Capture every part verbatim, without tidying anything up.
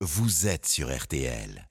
vous êtes sur R T L.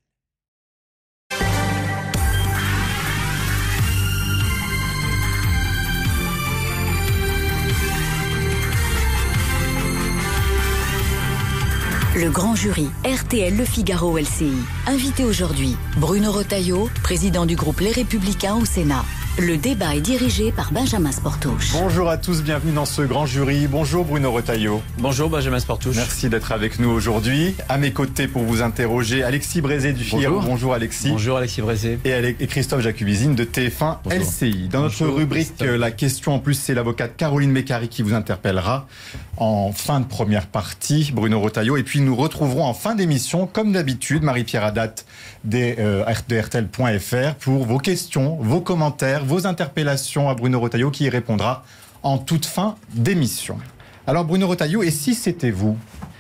Le grand jury R T L Le Figaro L C I. Invité aujourd'hui, Bruno Retailleau, président du groupe Les Républicains au Sénat. Le débat est dirigé par Benjamin Sportouche. Bonjour à tous, bienvenue dans ce grand jury. Bonjour Bruno Retailleau. Bonjour Benjamin Sportouche. Merci d'être avec nous aujourd'hui. À mes côtés pour vous interroger, Alexis Brézé du Figaro. Bonjour. Bonjour Alexis. Bonjour Alexis Brézé. Et, Ale- et Christophe Jacubizine de T F un Bonjour. L C I. Dans notre Bonjour, rubrique, Christophe. La question en plus, c'est l'avocate Caroline Mécari qui vous interpellera en fin de première partie, Bruno Retailleau. Et puis nous retrouverons en fin d'émission, comme d'habitude, Marie-Pierre Haddad des, euh, de R T L point F R pour vos questions, vos commentaires, vos interpellations à Bruno Retailleau qui y répondra en toute fin d'émission. Alors Bruno Retailleau, et si c'était vous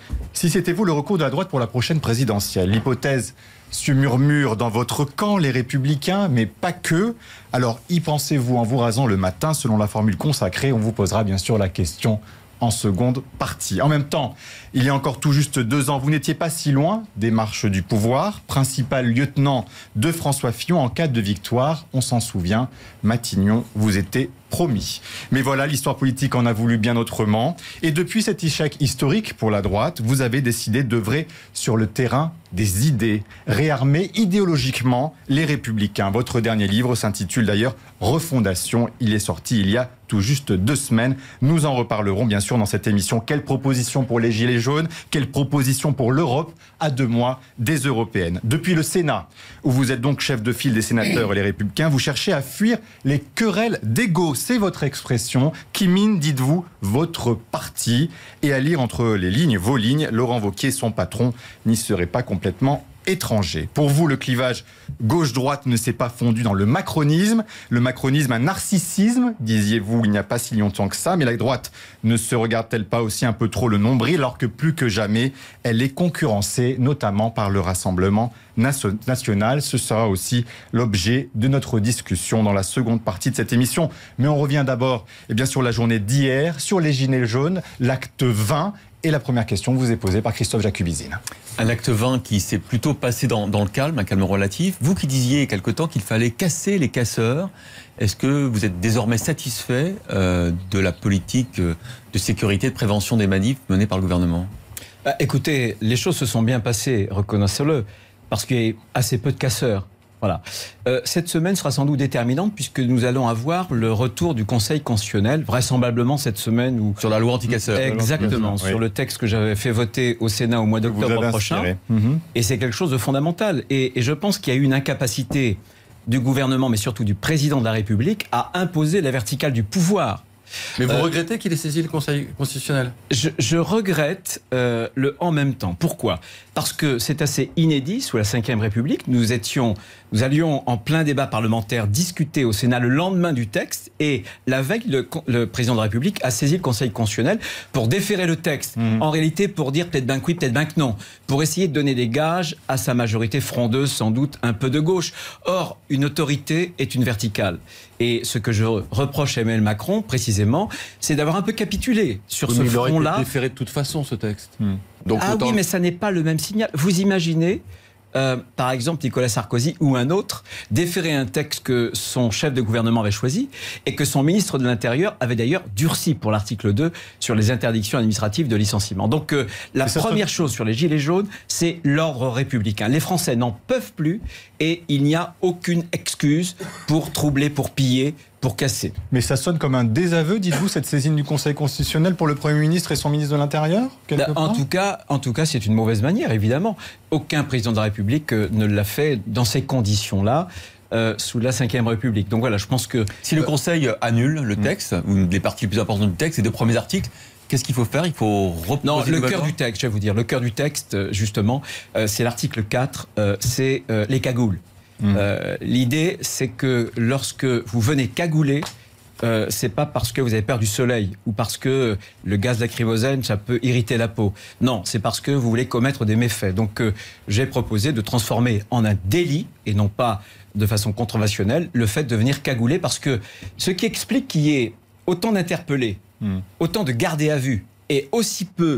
Si c'était vous le recours de la droite pour la prochaine présidentielle? L'hypothèse se murmure dans votre camp, les Républicains, mais pas que. Alors y pensez-vous en vous rasant le matin? Selon la formule consacrée, on vous posera bien sûr la question en seconde partie. En même temps, il y a encore tout juste deux ans, vous n'étiez pas si loin des marches du pouvoir. Principal lieutenant de François Fillon en cas de victoire, on s'en souvient, Matignon vous était promis. Mais voilà, l'histoire politique en a voulu bien autrement. Et depuis cet échec historique pour la droite, vous avez décidé d'œuvrer sur le terrain des idées, réarmer idéologiquement les Républicains. Votre dernier livre s'intitule d'ailleurs Refondation. Il est sorti il y a tout juste deux semaines. Nous en reparlerons bien sûr dans cette émission. Quelles propositions pour les Gilets jaunes? Quelles propositions pour l'Europe à deux mois des européennes? Depuis le Sénat, où vous êtes donc chef de file des sénateurs et les Républicains, vous cherchez à fuir les querelles d'ego. C'est votre expression qui mine, dites-vous, votre parti. Et à lire entre les lignes, vos lignes, Laurent Wauquiez, son patron, n'y serait pas complètement étranger. Pour vous, le clivage gauche-droite ne s'est pas fondu dans le macronisme. Le macronisme, un narcissisme, disiez-vous, il n'y a pas si longtemps que ça. Mais la droite ne se regarde-t-elle pas aussi un peu trop le nombril, alors que plus que jamais, elle est concurrencée, notamment par le Rassemblement national. Ce sera aussi l'objet de notre discussion dans la seconde partie de cette émission. Mais on revient d'abord, eh bien, sur la journée d'hier, sur les Gilets jaunes, l'acte vingt. Et la première question vous est posée par Christophe Jacubizine. Un acte vingt qui s'est plutôt passé dans, dans le calme, un calme relatif. Vous qui disiez quelque temps qu'il fallait casser les casseurs, est-ce que vous êtes désormais satisfait euh, de la politique euh, de sécurité, de prévention des manifs menée par le gouvernement? Bah, écoutez, les choses se sont bien passées, reconnaissez-le, parce qu'il y a assez peu de casseurs. Voilà. Euh, cette semaine sera sans doute déterminante puisque nous allons avoir le retour du Conseil constitutionnel, vraisemblablement cette semaine où... Sur la loi anti-casseurs. Exactement, oui. Sur le texte que j'avais fait voter au Sénat au mois d'octobre prochain. Mmh. Et c'est quelque chose de fondamental. Et, et je pense qu'il y a eu une incapacité du gouvernement, mais surtout du président de la République, à imposer la verticale du pouvoir. Mais vous Euh, regrettez qu'il ait saisi le Conseil constitutionnel? Je, je regrette euh, le en même temps. Pourquoi? Parce que c'est assez inédit sous la cinquième République. Nous étions, nous allions en plein débat parlementaire discuter au Sénat le lendemain du texte et la veille, le, le président de la République a saisi le Conseil constitutionnel pour déférer le texte. Mmh. En réalité, pour dire peut-être ben que oui, peut-être ben que non, pour essayer de donner des gages à sa majorité frondeuse, sans doute un peu de gauche. Or, une autorité est une verticale. Et ce que je reproche à Emmanuel Macron, précisément, c'est d'avoir un peu capitulé sur Oui, ce mais il aurait front-là. été déféré de toute façon, ce texte. Mmh. Donc, ah autant... oui, mais ça n'est pas le même signal. Vous imaginez, euh, par exemple, Nicolas Sarkozy ou un autre déférer un texte que son chef de gouvernement avait choisi et que son ministre de l'Intérieur avait d'ailleurs durci pour l'article deux sur les interdictions administratives de licenciement. Donc euh, la première se... chose sur les Gilets jaunes, c'est l'ordre républicain. Les Français n'en peuvent plus et il n'y a aucune excuse pour troubler, pour piller, pour casser. Mais ça sonne comme un désaveu, dites-vous, cette saisine du Conseil constitutionnel pour le Premier ministre et son ministre de l'Intérieur? Là, en tout cas, en tout cas, c'est une mauvaise manière, évidemment. Aucun président de la République euh, ne l'a fait dans ces conditions-là. Euh, sous la cinquième République. Donc voilà, je pense que... Si le Conseil annule le texte, mmh. ou les parties les plus importantes du texte, les deux premiers articles, qu'est-ce qu'il faut faire? Il faut reposer... Non, le cœur du texte, je vais vous dire, le cœur du texte, justement, euh, c'est l'article quatre, euh, c'est euh, les cagoules. Mmh. Euh, l'idée, c'est que lorsque vous venez cagouler, euh, c'est pas parce que vous avez peur du soleil ou parce que le gaz lacrymogène, ça peut irriter la peau. Non, c'est parce que vous voulez commettre des méfaits. Donc, euh, j'ai proposé de transformer en un délit, et non pas de façon contraventionnelle, le fait de venir cagouler, parce que ce qui explique qu'il y ait autant d'interpellés, mmh. autant de gardés à vue, et aussi peu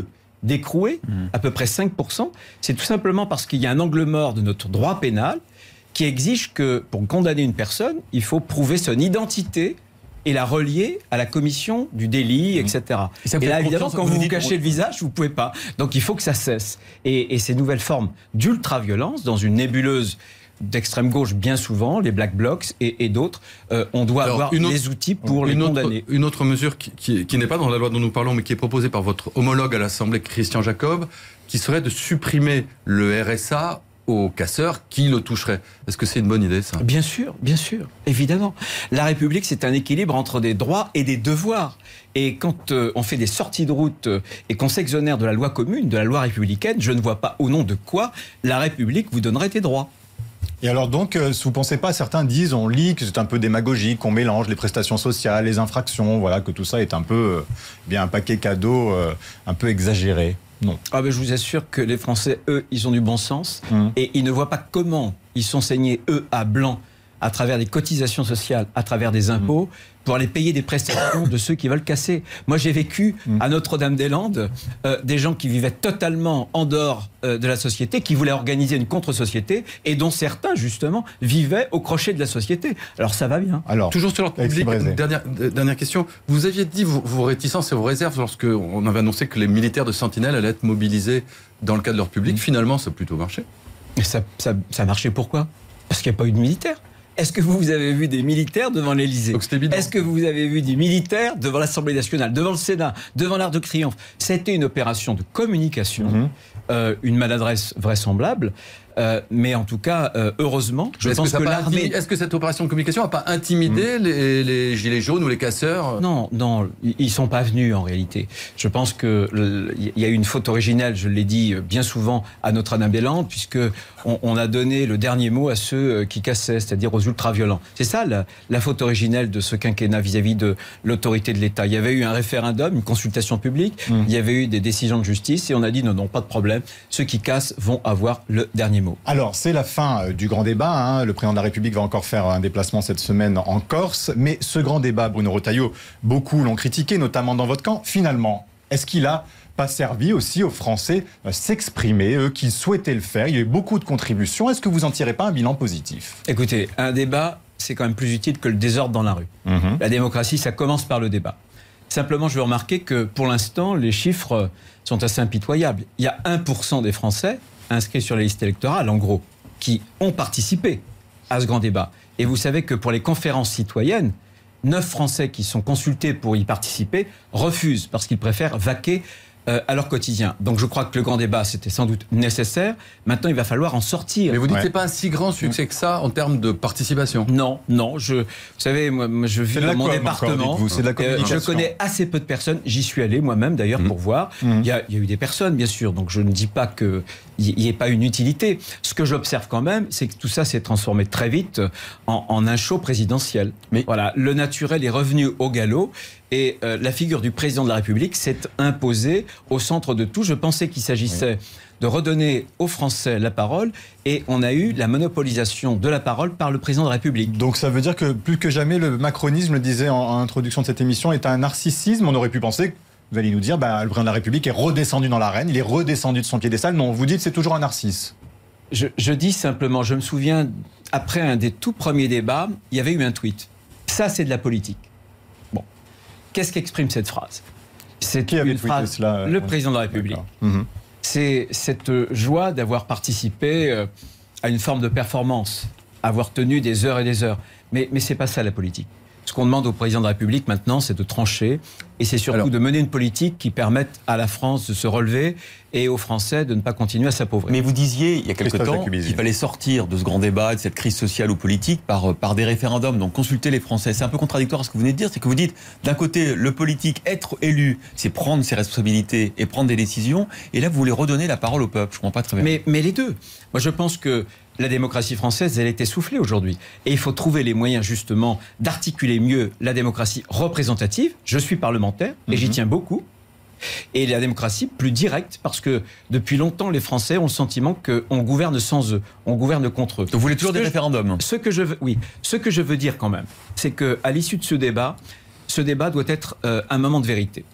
d'écrouer, mmh. à peu près cinq pour cent. C'est tout simplement parce qu'il y a un angle mort de notre droit pénal qui exige que, pour condamner une personne, il faut prouver son identité et la relier à la commission du délit, et cetera. Et, et là, évidemment, quand vous vous cachez le visage, vous ne pouvez pas. Donc, il faut que ça cesse. Et, et ces nouvelles formes d'ultra-violence, dans une nébuleuse d'extrême gauche bien souvent, les Black Blocs et, et d'autres, euh, on doit Alors, avoir autre, les outils pour les autre, condamner. Une autre mesure qui, qui, qui n'est pas dans la loi dont nous parlons, mais qui est proposée par votre homologue à l'Assemblée, Christian Jacob, qui serait de supprimer le R S A aux casseurs qui le toucheraient. Est-ce que c'est une bonne idée, ça ? Bien sûr, bien sûr, évidemment. La République, c'est un équilibre entre des droits et des devoirs. Et quand euh, on fait des sorties de route euh, et qu'on s'exonère de la loi commune, de la loi républicaine, je ne vois pas au nom de quoi la République vous donnerait des droits. Et alors donc, euh, vous ne pensez pas, certains disent, on lit que c'est un peu démagogique, qu'on mélange les prestations sociales, les infractions, voilà, que tout ça est un peu, euh, bien un paquet cadeau, euh, un peu exagéré. Non. Ah ben je vous assure que les Français, eux, ils ont du bon sens mmh. et ils ne voient pas comment ils sont saignés, eux, à blanc, à travers des cotisations sociales, à travers des impôts, mmh. pour aller payer des prestations de ceux qui veulent casser. Moi, j'ai vécu mmh. à Notre-Dame-des-Landes euh, des gens qui vivaient totalement en dehors euh, de la société, qui voulaient organiser une contre-société et dont certains, justement, vivaient au crochet de la société. Alors, ça va bien. Alors, toujours sur l'ordre public, dernière, dernière question. Vous aviez dit vos, vos réticences et vos réserves lorsque on avait annoncé que les militaires de Sentinelle allaient être mobilisés dans le cadre de leur public. Mmh. Finalement, ça a plutôt marché. Et ça, ça, ça a marché pourquoi ? Parce qu'il n'y a pas eu de militaires. Est-ce que vous avez vu des militaires devant l'Élysée ? Est-ce que vous avez vu des militaires devant l'Assemblée nationale, devant le Sénat, devant l'Arc de Triomphe ? C'était une opération de communication, mmh. euh, une maladresse vraisemblable. Euh, mais en tout cas, euh, heureusement, je est-ce pense que, que, que l'armée... Est-ce que cette opération de communication n'a pas intimidé mmh. les, les gilets jaunes ou les casseurs ? Non, non, ils ne sont pas venus en réalité. Je pense qu'il y a eu une faute originelle, je l'ai dit bien souvent, à Notre-Dame-des-Landes, puisque on, on a donné le dernier mot à ceux qui cassaient, c'est-à-dire aux ultra-violents. C'est ça la, la faute originelle de ce quinquennat vis-à-vis de l'autorité de l'État. Il y avait eu un référendum, une consultation publique, mmh. il y avait eu des décisions de justice, et on a dit non, non, pas de problème, ceux qui cassent vont avoir le dernier mot. Alors, c'est la fin du grand débat. Hein. Le président de la République va encore faire un déplacement cette semaine en Corse. Mais ce grand débat, Bruno Retailleau, beaucoup l'ont critiqué, notamment dans votre camp. Finalement, est-ce qu'il a pas servi aussi aux Français à s'exprimer, eux qui souhaitaient le faire ? Il y a eu beaucoup de contributions. Est-ce que vous n'en tirez pas un bilan positif ? Écoutez, un débat, c'est quand même plus utile que le désordre dans la rue. Mmh. La démocratie, ça commence par le débat. Simplement, je veux remarquer que pour l'instant, les chiffres sont assez impitoyables. Il y a un pour cent des Français inscrits sur les listes électorales, en gros, qui ont participé à ce grand débat. Et vous savez que pour les conférences citoyennes, neuf Français qui sont consultés pour y participer refusent parce qu'ils préfèrent vaquer euh, à leur quotidien. Donc je crois que le grand débat, c'était sans doute nécessaire. Maintenant, il va falloir en sortir. Mais vous dites ouais. que ce n'est pas un si grand succès que ça en termes de participation. Non, non. Je, vous savez, moi, je vis dans mon département. Encore, c'est de la communication. Euh, je connais assez peu de personnes. J'y suis allé moi-même, d'ailleurs, mmh. pour voir. Mmh. Il y a, il y a eu des personnes, bien sûr. Donc je ne dis pas qu'il n'y ait pas une utilité. Ce que j'observe quand même, c'est que tout ça s'est transformé très vite en, en un show présidentiel. Mais voilà, le naturel est revenu au galop. Et euh, la figure du président de la République s'est imposée au centre de tout. Je pensais qu'il s'agissait oui. de redonner aux Français la parole, et on a eu la monopolisation de la parole par le président de la République. Donc ça veut dire que plus que jamais, le macronisme, le disait en, en introduction de cette émission, est un narcissisme. On aurait pu penser que vous allez nous dire, bah, le président de la République est redescendu dans l'arène, il est redescendu de son piédestal. Non, vous dites c'est toujours un narcisse. Je, je dis simplement, je me souviens, après un des tout premiers débats, il y avait eu un tweet. Ça, c'est de la politique. Qu'est-ce qu'exprime cette phrase ? C'est Qui avait une phrase, cela, le président de la République. Mmh. C'est cette joie d'avoir participé à une forme de performance, avoir tenu des heures et des heures. Mais, mais ce n'est pas ça la politique. Ce qu'on demande au président de la République maintenant, c'est de trancher, et c'est surtout Alors, de mener une politique qui permette à la France de se relever et aux Français de ne pas continuer à s'appauvrir. Mais vous disiez, il y a quelque temps, qu'il fallait sortir de ce grand débat, de cette crise sociale ou politique par, par des référendums, donc consulter les Français. C'est un peu contradictoire à ce que vous venez de dire, c'est que vous dites, d'un côté, le politique, être élu, c'est prendre ses responsabilités et prendre des décisions, et là, vous voulez redonner la parole au peuple. Je ne comprends pas très bien. Mais, mais les deux. Moi, je pense que la démocratie française, elle est essoufflée aujourd'hui. Et il faut trouver les moyens, justement, d'articuler mieux la démocratie représentative. Je suis parlementaire, et mmh. j'y tiens beaucoup. Et la démocratie plus directe, parce que depuis longtemps, les Français ont le sentiment qu'on gouverne sans eux, on gouverne contre eux. Donc vous voulez toujours des je, référendums ? Ce que je veux, oui, ce que je veux dire quand même, c'est qu'à l'issue de ce débat, ce débat doit être euh, un moment de vérité.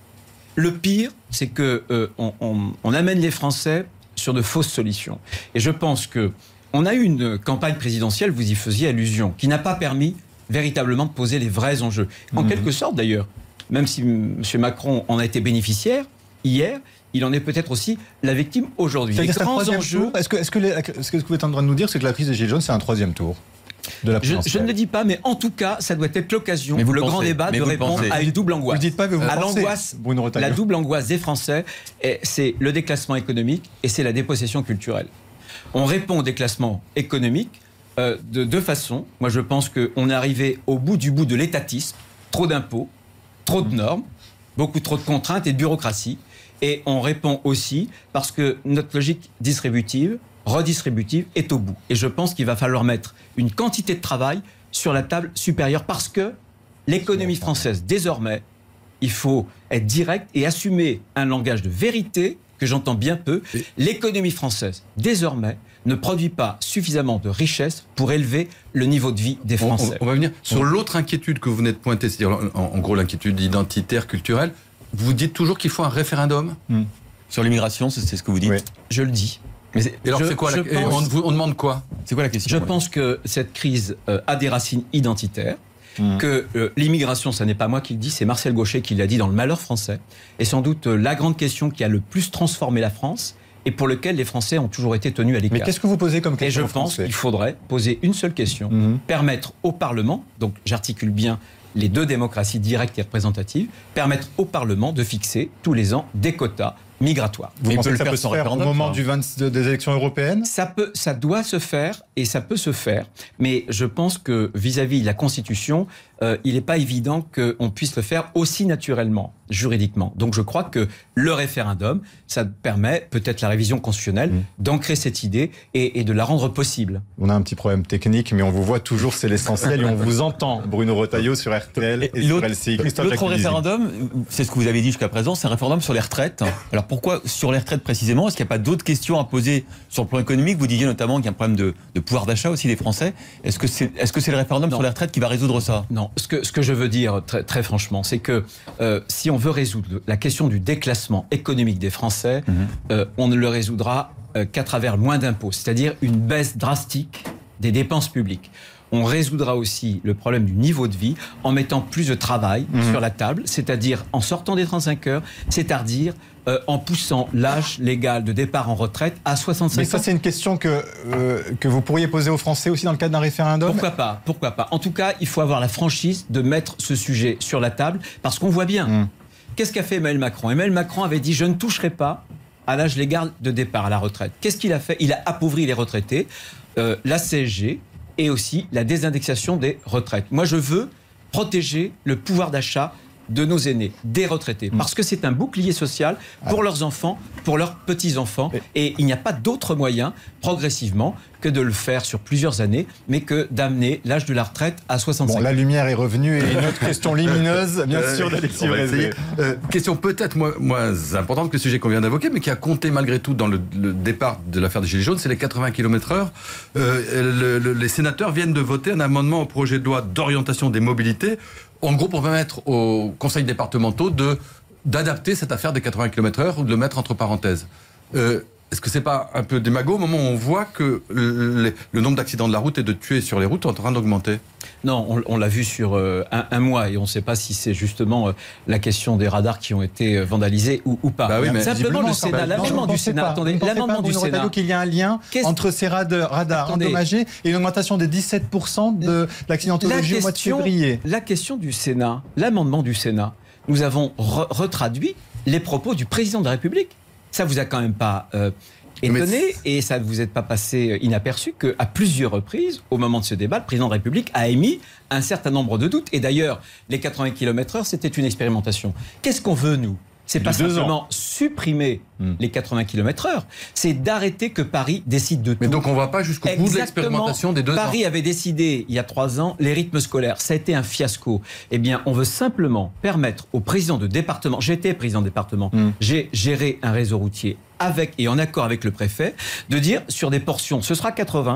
Le pire, c'est que euh, on, on, on amène les Français sur de fausses solutions. Et je pense que on a eu une campagne présidentielle, vous y faisiez allusion, qui n'a pas permis véritablement de poser les vrais enjeux. En mmh. quelque sorte, d'ailleurs, même si M. Macron en a été bénéficiaire hier, il en est peut-être aussi la victime aujourd'hui. Les grands enjeux. Est-ce que, est-ce, que les, est-ce que ce que vous êtes en train de nous dire, c'est que la crise des Gilets jaunes, c'est un troisième tour de la je, je ne le dis pas, mais en tout cas, ça doit être l'occasion, le pensez, grand débat, de répondre pensez. à une double angoisse. Vous dites pas, mais vous à pensez, l'angoisse, Bruno Retailleau. La double angoisse des Français, c'est le déclassement économique et c'est la dépossession culturelle. On répond au déclassement économique euh, de deux façons. Moi, je pense qu'on est arrivé au bout du bout de l'étatisme, trop d'impôts, trop de normes, beaucoup trop de contraintes et de bureaucratie. Et on répond aussi parce que notre logique distributive, redistributive, est au bout. Et je pense qu'il va falloir mettre une quantité de travail sur la table supérieure parce que l'économie française, désormais, il faut être direct et assumer un langage de vérité que j'entends bien peu. L'économie française, désormais, ne produit pas suffisamment de richesse pour élever le niveau de vie des Français. On, on va venir sur l'autre inquiétude que vous venez de pointer, c'est-à-dire en, en gros l'inquiétude identitaire, culturelle. Vous dites toujours qu'il faut un référendum mmh. Sur l'immigration, c'est, c'est ce que vous dites. Oui. Je le dis. Mais c'est, et alors je, c'est quoi la, pense, on, on demande quoi? C'est quoi la question? Je pense que cette crise euh, a des racines identitaires. Mmh. Que euh, l'immigration, ça n'est pas moi qui le dis, c'est Marcel Gauchet qui l'a dit dans Le Malheur français. Et sans doute euh, la grande question qui a le plus transformé la France et pour lequel les Français ont toujours été tenus à l'écart. Mais qu'est-ce que vous posez comme question? Et je pense qu'il faudrait poser une seule question, mmh. permettre au Parlement, donc j'articule bien les deux démocraties directes et représentatives, permettre au Parlement de fixer tous les ans des quotas migratoires. Vous pensez que ça peut se faire au moment du vingt, des élections européennes? Ça peut, ça doit se faire et ça peut se faire. Mais je pense que vis-à-vis de la Constitution, euh, il n'est pas évident qu'on puisse le faire aussi naturellement, juridiquement. Donc je crois que le référendum, ça permet peut-être la révision constitutionnelle, mmh. d'ancrer cette idée et, et de la rendre possible. On a un petit problème technique, mais on vous voit toujours, c'est l'essentiel, et on vous entend, Bruno Retailleau, sur R T L et, et sur L C I. Christophe L'autre référendum, c'est ce que vous avez dit jusqu'à présent, c'est un référendum sur les retraites. Alors pourquoi sur les retraites précisément? Est-ce qu'il n'y a pas d'autres questions à poser sur le plan économique? Vous disiez notamment qu'il y a un problème de, de pouvoir d'achat aussi des Français. Est-ce que c'est, est-ce que c'est le référendum non. sur les retraites qui va résoudre ça? Non. Ce que, ce que je veux dire très, très franchement, c'est que euh, si on veut résoudre la question du déclassement économique des Français, mmh. euh, on ne le résoudra euh, qu'à travers moins d'impôts, c'est-à-dire une baisse drastique des dépenses publiques. On résoudra aussi le problème du niveau de vie en mettant plus de travail mmh. sur la table, c'est-à-dire en sortant des trente-cinq heures, c'est-à-dire euh, en poussant l'âge légal de départ en retraite à soixante-cinq ans. Mais ça, c'est une question que, euh, que vous pourriez poser aux Français aussi dans le cadre d'un référendum? Pourquoi pas? Pourquoi pas? En tout cas, il faut avoir la franchise de mettre ce sujet sur la table, parce qu'on voit bien. Mmh. Qu'est-ce qu'a fait Emmanuel Macron? Emmanuel Macron avait dit « je ne toucherai pas à l'âge légal de départ à la retraite ». Qu'est-ce qu'il a fait? Il a appauvri les retraités, euh, la C S G, et aussi la désindexation des retraites. Moi, je veux protéger le pouvoir d'achat de nos aînés, des retraités, parce que c'est un bouclier social pour leurs enfants, pour leurs petits-enfants, et il n'y a pas d'autre moyen, progressivement, que de le faire sur plusieurs années, mais que d'amener l'âge de la retraite à soixante-cinq ans. Bon, la lumière est revenue, et une autre question lumineuse, bien euh, sûr, d'Alexis Brézé. Euh, question peut-être moins, moins importante que le sujet qu'on vient d'évoquer, mais qui a compté malgré tout dans le, le départ de l'affaire des Gilets jaunes, c'est les quatre-vingts kilomètres heure. Euh, le, le, les sénateurs viennent de voter un amendement au projet de loi d'orientation des mobilités, en gros pour permettre aux conseils départementaux de, d'adapter cette affaire des quatre-vingts kilomètres heure ou de le mettre entre parenthèses. Euh, Est-ce que c'est pas un peu démago au moment où on voit que le, le nombre d'accidents de la route et de tués sur les routes est en train d'augmenter? Non, on, on l'a vu sur euh, un, un mois et on ne sait pas si c'est justement euh, la question des radars qui ont été euh, vandalisés ou, ou pas. Bah oui, mais simplement le Sénat, l'amendement du Sénat. Pas, attendez, l'amendement du Sénat. Qu'il y a un lien Qu'est-ce... entre ces radars, radars attendez, endommagés et une augmentation de dix-sept pour cent de l'accidentologie au mois de février. La question du Sénat, l'amendement du Sénat, nous avons re- retraduit les propos du président de la République. Ça vous a quand même pas euh, étonné, et ça ne vous est pas passé inaperçu qu'à plusieurs reprises, au moment de ce débat, le président de la République a émis un certain nombre de doutes. Et d'ailleurs, les quatre-vingts kilomètres heure, c'était une expérimentation. Qu'est-ce qu'on veut, nous? C'est pas simplement supprimer hmm. les quatre-vingts kilomètres heure, c'est d'arrêter que Paris décide de tout. Mais donc on ne va pas jusqu'au Exactement. bout de l'expérimentation des deux Paris ans. Paris avait décidé, il y a trois ans, les rythmes scolaires. Ça a été un fiasco. Eh bien, on veut simplement permettre aux présidents de département, j'étais président de département, hmm. j'ai géré un réseau routier avec et en accord avec le préfet, de dire sur des portions, ce sera quatre-vingts,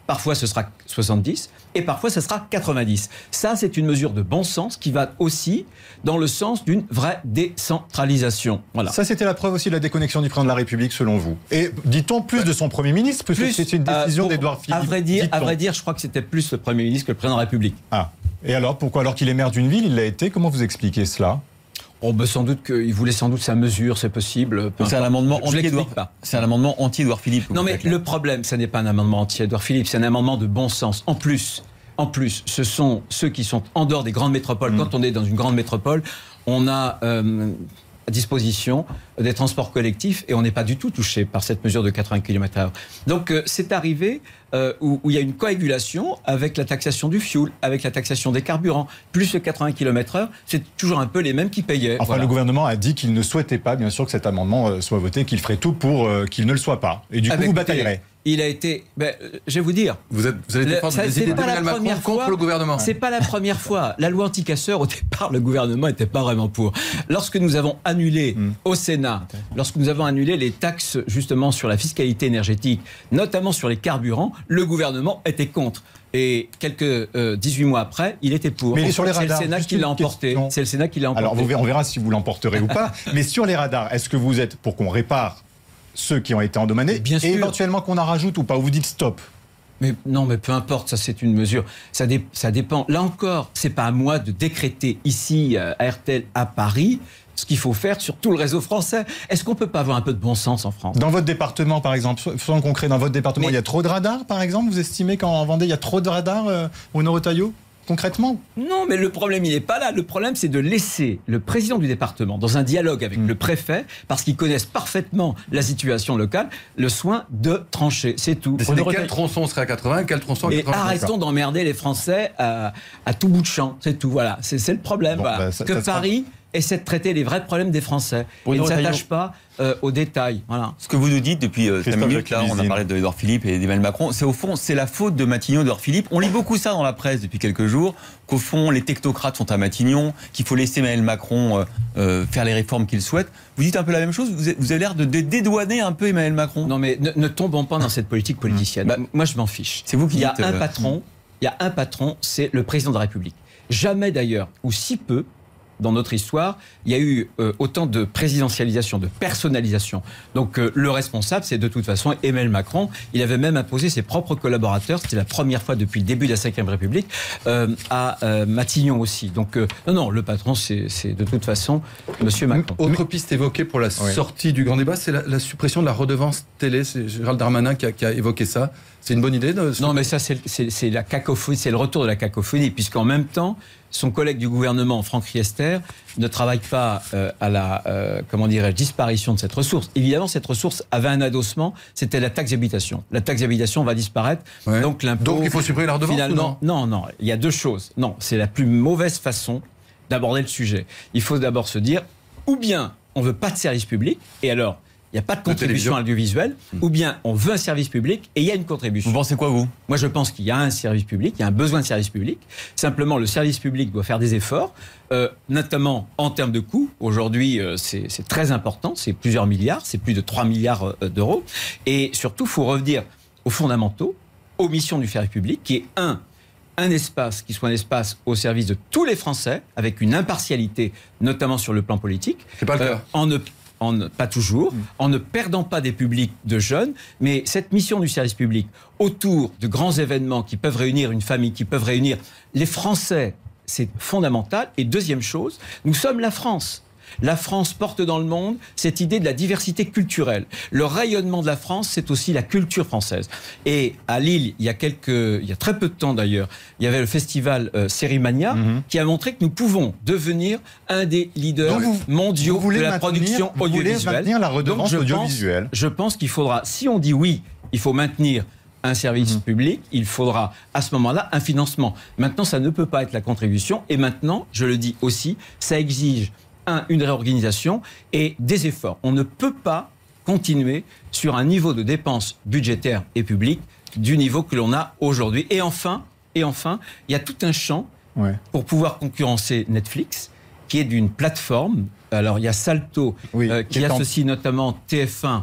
Parfois, ce sera soixante-dix et parfois, ce sera quatre-vingt-dix. Ça, c'est une mesure de bon sens qui va aussi dans le sens d'une vraie décentralisation. Voilà. Ça, c'était la preuve aussi de la déconnexion du président de la République, selon vous. Et dit-on plus de son Premier ministre, plus, plus c'est une décision euh, d'Édouard Philippe. À vrai dire, à vrai dire, je crois que c'était plus le Premier ministre que le président de la République. Ah. Et alors, pourquoi? Alors qu'il est maire d'une ville, il l'a été. Comment vous expliquez cela? Oh, ben sans doute qu'il voulait sans doute sa mesure, c'est possible. C'est un amendement anti-Édouard. C'est un amendement anti-Édouard Philippe. Non, mais le problème, ce n'est pas un amendement anti-Édouard Philippe, c'est un amendement de bon sens. En plus, en plus, ce sont ceux qui sont en dehors des grandes métropoles. Mmh. Quand on est dans une grande métropole, on a euh, à disposition des transports collectifs et on n'est pas du tout touché par cette mesure de quatre-vingts kilomètres heure. Donc euh, c'est arrivé euh, où, où il y a une coagulation avec la taxation du fioul, avec la taxation des carburants, plus le quatre-vingts kilomètres heure, c'est toujours un peu les mêmes qui payaient. Enfin, voilà. Le gouvernement a dit qu'il ne souhaitait pas, bien sûr, que cet amendement euh, soit voté, qu'il ferait tout pour euh, qu'il ne le soit pas. Et du coup, avec vous bataillerez. Il a été, ben, je vais vous dire. Vous, êtes, vous allez défendre les idées d'Emmanuel Macron contre le gouvernement. C'est pas la première fois. La loi anti-casseurs, au départ, le gouvernement n'était pas vraiment pour. Lorsque nous avons annulé mmh. au Sénat, lorsque nous avons annulé les taxes justement sur la fiscalité énergétique, notamment sur les carburants, le gouvernement était contre. Et quelques euh, dix-huit mois après, il était pour. Mais sur les radars, c'est le Sénat qui l'a emporté. C'est le Sénat qui l'a emporté. Alors vous, on verra si vous l'emporterez ou pas. Mais sur les radars, est-ce que vous êtes pour qu'on répare ceux qui ont été endommagés, bien sûr, et éventuellement qu'on en rajoute ou pas, ou vous dites stop? Mais non, mais peu importe, ça c'est une mesure. Ça, dé, ça dépend. Là encore, c'est pas à moi de décréter ici à R T L à Paris ce qu'il faut faire sur tout le réseau français. Est-ce qu'on peut pas avoir un peu de bon sens en France? Dans votre département, par exemple, soyons concrets, dans votre département, mais... il y a trop de radars, par exemple? Vous estimez qu'en Vendée, il y a trop de radars euh, au Nord-Otaillot? Concrètement? Non, mais le problème, il n'est pas là. Le problème, c'est de laisser le président du département, dans un dialogue avec mmh. le préfet, parce qu'ils connaissent parfaitement la situation locale, le soin de trancher. C'est tout. Décider quel tronçon serait à quatre-vingts, quel tronçon à quatre-vingts. Et arrêtons d'emmerder les Français à, à tout bout de champ. C'est tout. Voilà. C'est, c'est le problème. Bon, voilà. bah, ça, que ça Paris sera... essaie de traiter les vrais problèmes des Français. Et ne s'attache pas euh, aux détails. Voilà. Ce que vous nous dites depuis euh, cinq minutes, là, on a parlé d'Édouard Philippe et d'Emmanuel Macron, c'est au fond, c'est la faute de Matignon et d'Édouard Philippe. On lit beaucoup ça dans la presse depuis quelques jours, qu'au fond, les technocrates sont à Matignon, qu'il faut laisser Emmanuel Macron euh, euh, faire les réformes qu'il souhaite. Vous dites un peu la même chose, vous avez, vous avez l'air de dédouaner un peu Emmanuel Macron. Non, mais ne, ne tombons pas dans cette politique politicienne. Bah, moi, je m'en fiche. C'est vous qui Il y a dites, un euh, patron, il y a un patron, c'est le président de la République. Jamais d'ailleurs, ou si peu, dans notre histoire, il y a eu euh, autant de présidentialisation, de personnalisation. Donc euh, le responsable, c'est de toute façon Emmanuel Macron. Il avait même imposé ses propres collaborateurs, c'était la première fois depuis le début de la cinquième République, euh, à euh, Matignon aussi. Donc euh, non, non, le patron, c'est, c'est de toute façon Monsieur Macron. Autre piste évoquée pour la oui. sortie du grand débat, c'est la, la suppression de la redevance télé. C'est Gérald Darmanin qui a, qui a évoqué ça. C'est une bonne idée de... Non, mais ça, c'est, c'est, c'est la cacophonie, c'est le retour de la cacophonie, puisqu'en même temps, son collègue du gouvernement, Franck Riester, ne travaille pas euh, à la euh, comment dirais-je, disparition de cette ressource. Évidemment, cette ressource avait un adossement, c'était la taxe d'habitation. La taxe d'habitation va disparaître, ouais. donc l'impôt... Donc il faut supprimer la redevance finalement, non, non, non, il y a deux choses. Non, c'est la plus mauvaise façon d'aborder le sujet. Il faut d'abord se dire, ou bien on veut pas de service public, et alors... il n'y a pas de contribution à l'audiovisuel, mmh. ou bien on veut un service public et il y a une contribution. Vous pensez quoi, vous? Moi, je pense qu'il y a un service public, il y a un besoin de service public. Simplement, le service public doit faire des efforts, euh, notamment en termes de coûts. Aujourd'hui, euh, c'est, c'est très important, c'est plusieurs milliards, c'est plus de trois milliards euh, d'euros. Et surtout, il faut revenir aux fondamentaux, aux missions du service public, qui est un, un espace qui soit un espace au service de tous les Français, avec une impartialité, notamment sur le plan politique. C'est pas le cas. En ne En ne, pas toujours, en ne perdant pas des publics de jeunes, mais cette mission du service public autour de grands événements qui peuvent réunir une famille, qui peuvent réunir les Français, c'est fondamental. Et deuxième chose, nous sommes la France. La France porte dans le monde cette idée de la diversité culturelle. Le rayonnement de la France, c'est aussi la culture française. Et à Lille, il y a quelques, il y a très peu de temps d'ailleurs, il y avait le festival euh, Sérimania mm-hmm. qui a montré que nous pouvons devenir un des leaders vous, mondiaux vous de la production vous audiovisuelle. Vous voulez maintenir la redevance Donc, je audiovisuelle. Pense, je pense qu'il faudra, si on dit oui, il faut maintenir un service mmh. public, il faudra à ce moment-là un financement. Maintenant, ça ne peut pas être la contribution. Et maintenant, je le dis aussi, ça exige Un, une réorganisation et des efforts. On ne peut pas continuer sur un niveau de dépenses budgétaires et publiques du niveau que l'on a aujourd'hui. Et enfin, et enfin, il y a tout un champ ouais. pour pouvoir concurrencer Netflix, qui est d'une plateforme. Alors, il y a Salto, oui, euh, qui associe en... notamment T F un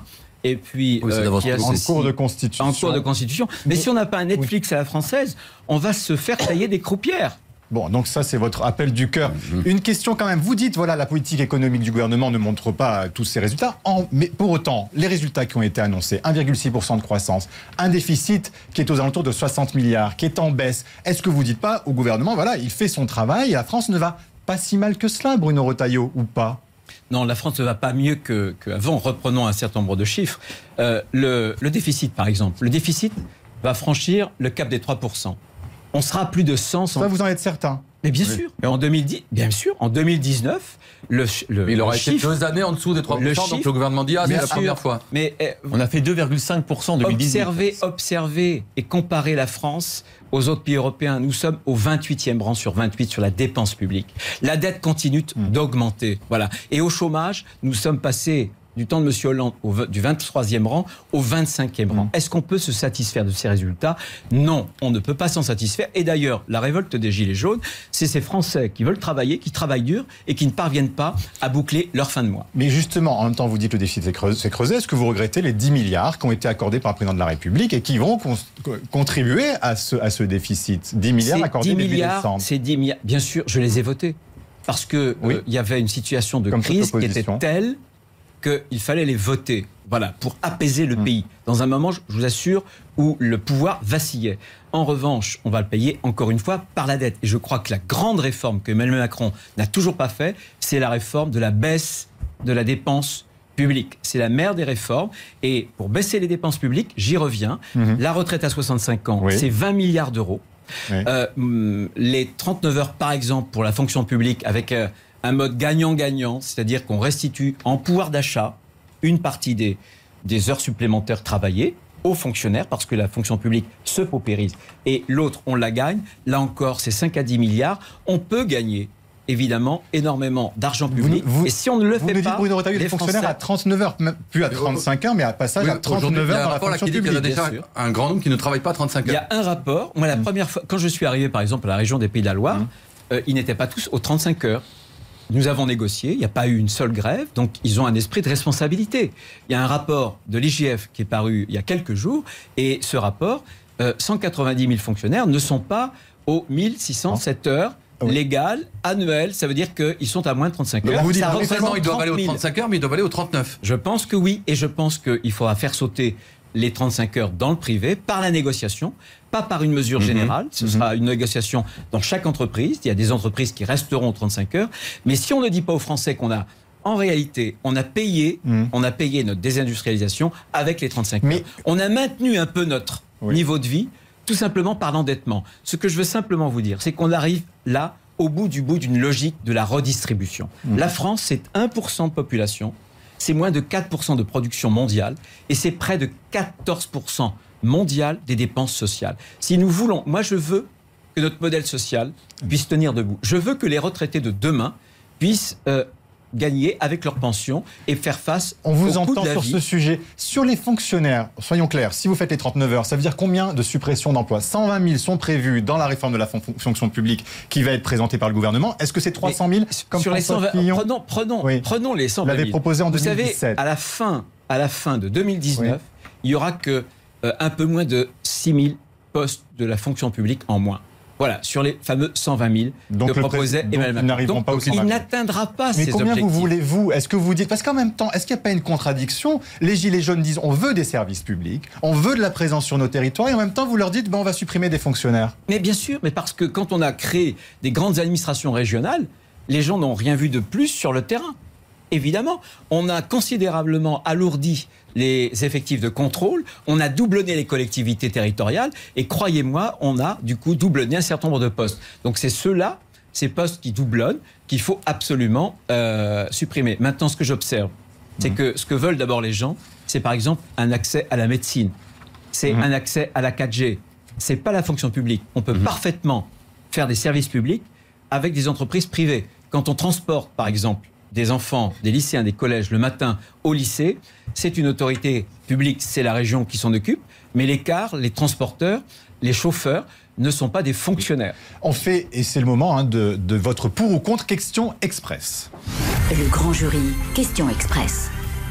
et puis oui, euh, qui en associe... cours de constitution. En cours de constitution. Mais, Mais si on n'a pas un Netflix oui. à la française, on va se faire tailler des croupières. Bon, donc ça, c'est votre appel du cœur. Mmh. Une question quand même. Vous dites, voilà, la politique économique du gouvernement ne montre pas tous ces résultats. En, mais pour autant, les résultats qui ont été annoncés, un virgule six pour cent de croissance, un déficit qui est aux alentours de soixante milliards, qui est en baisse. Est-ce que vous ne dites pas au gouvernement, voilà, il fait son travail et la France ne va pas si mal que cela, Bruno Retailleau, ou pas ? Non, la France ne va pas mieux que, qu'avant. Reprenons un certain nombre de chiffres. Euh, le, le déficit, par exemple. Le déficit va franchir le cap des trois pour cent. On sera à plus de cent. Ça, vous en êtes certain ? Mais bien oui. sûr. Et en deux mille dix, bien sûr, en deux mille dix-neuf, le, le mais il aura le été chiffre, deux années en dessous des trois pour cent, le donc chiffre, le gouvernement dit ah c'est la sûr, première fois. Mais eh, on a fait deux virgule cinq pour cent en deux mille dix-huit. Observez, observez et comparez la France aux autres pays européens. Nous sommes au vingt-huitième rang sur vingt-huit sur la dépense publique. La dette continue mmh. d'augmenter. Voilà. Et au chômage, nous sommes passés du temps de M. Hollande au, du vingt-troisième rang au vingt-cinquième rang. Mmh. Est-ce qu'on peut se satisfaire de ces résultats ? Non, on ne peut pas s'en satisfaire. Et d'ailleurs, la révolte des Gilets jaunes, c'est ces Français qui veulent travailler, qui travaillent dur et qui ne parviennent pas à boucler leur fin de mois. Mais justement, en même temps, vous dites que le déficit s'est creusé. creusé. Est-ce que vous regrettez les dix milliards qui ont été accordés par le président de la République et qui vont con- contribuer à ce, à ce déficit ? dix milliards c'est accordés début décembre. C'est dix milliards. Bien sûr, je les ai votés. Parce qu'il oui. euh, y avait une situation de Comme crise qui était telle qu'il fallait les voter, voilà, pour apaiser le mmh. pays. Dans un moment, je vous assure, où le pouvoir vacillait. En revanche, on va le payer, encore une fois, par la dette. Et je crois que la grande réforme que Emmanuel Macron n'a toujours pas faite, c'est la réforme de la baisse de la dépense publique. C'est la mère des réformes. Et pour baisser les dépenses publiques, j'y reviens, mmh. la retraite à soixante-cinq ans, oui. c'est vingt milliards d'euros. Oui. Euh, les trente-neuf heures, par exemple, pour la fonction publique, avec... Euh, un mode gagnant-gagnant, c'est-à-dire qu'on restitue en pouvoir d'achat une partie des, des heures supplémentaires travaillées aux fonctionnaires, parce que la fonction publique se paupérise, et l'autre, on la gagne. Là encore, c'est cinq à dix milliards. On peut gagner, évidemment, énormément d'argent public. Vous, vous, et si on ne le fait pas... Bruno Retailleau, les fonctionnaires Français... à trente-neuf heures, plus à trente-cinq heures, mais à passage oui, à trente-neuf heures dans la fonction publique. Il y a déjà un grand nombre qui ne travaillent pas trente-cinq heures. Il y a un rapport. Moi, la mmh. première fois, quand je suis arrivé, par exemple, à la région des Pays de la Loire, mmh. euh, ils n'étaient pas tous aux trente-cinq heures. Nous avons négocié, il n'y a pas eu une seule grève, donc ils ont un esprit de responsabilité. Il y a un rapport de l'I G F qui est paru il y a quelques jours, et ce rapport, euh, cent quatre-vingt-dix mille fonctionnaires ne sont pas aux mille six cent sept heures oui. légales, annuelles, ça veut dire qu'ils sont à moins de trente-cinq heures. Vous dites que ils doivent aller aux trente-cinq heures, mais ils doivent aller aux trente-neuf. Je pense que oui, et je pense qu'il faudra faire sauter les trente-cinq heures dans le privé par la négociation, pas par une mesure générale. Ce mmh. sera une négociation dans chaque entreprise. Il y a des entreprises qui resteront aux trente-cinq heures. Mais si on ne dit pas aux Français qu'on a, en réalité, on a payé, mmh. on a payé notre désindustrialisation avec les trente-cinq Mais... heures. On a maintenu un peu notre oui. niveau de vie, tout simplement par l'endettement. Ce que je veux simplement vous dire, c'est qu'on arrive là, au bout du bout d'une logique de la redistribution. Mmh. La France, c'est un pour cent de population. C'est moins de quatre pour cent de production mondiale et c'est près de quatorze pour cent mondial des dépenses sociales. Si nous voulons, moi je veux que notre modèle social puisse tenir debout. Je veux que les retraités de demain puissent euh, gagner avec leur pension et faire face On vous au coût entend de la sur vie. Ce sujet. Sur les fonctionnaires, soyons clairs, si vous faites les trente-neuf heures, ça veut dire combien de suppressions d'emplois ? cent vingt mille sont prévues dans la réforme de la fonction publique qui va être présentée par le gouvernement. Est-ce que c'est trois cent mille comme sur les cent vingt, prenons, prenons, oui. prenons les cent vingt mille. Vous l'avez proposé en vous deux mille dix-sept. Savez, à la fin, à la fin de deux mille dix-neuf, oui. il y aura que euh, un peu moins de six mille postes de la fonction publique en moins. Voilà, sur les fameux cent vingt mille donc que proposait Emmanuel Macron. Donc, pas il n'atteindra pas Mais ces combien objectifs. vous voulez-vous ? Est-ce que vous dites... Parce qu'en même temps, est-ce qu'il n'y a pas une contradiction ? Les Gilets jaunes disent on veut des services publics, on veut de la présence sur nos territoires, et en même temps, vous leur dites ben, on va supprimer des fonctionnaires. Mais bien sûr, mais parce que quand on a créé des grandes administrations régionales, les gens n'ont rien vu de plus sur le terrain. Évidemment, on a considérablement alourdi les effectifs de contrôle, on a doublonné les collectivités territoriales et croyez-moi, on a du coup doublonné un certain nombre de postes. Donc c'est ceux-là, ces postes qui doublonnent, qu'il faut absolument euh, supprimer. Maintenant, ce que j'observe, c'est mmh. que ce que veulent d'abord les gens, c'est par exemple un accès à la médecine, c'est mmh. un accès à la quatre G. C'est pas la fonction publique. On peut mmh. parfaitement faire des services publics avec des entreprises privées. Quand on transporte, par exemple, des enfants, des lycéens, des collèges le matin au lycée, c'est une autorité publique, c'est la région qui s'en occupe, mais les cars, les transporteurs, les chauffeurs ne sont pas des fonctionnaires. On fait, et c'est le moment hein, de, de votre pour ou contre question express. Le grand jury, question express.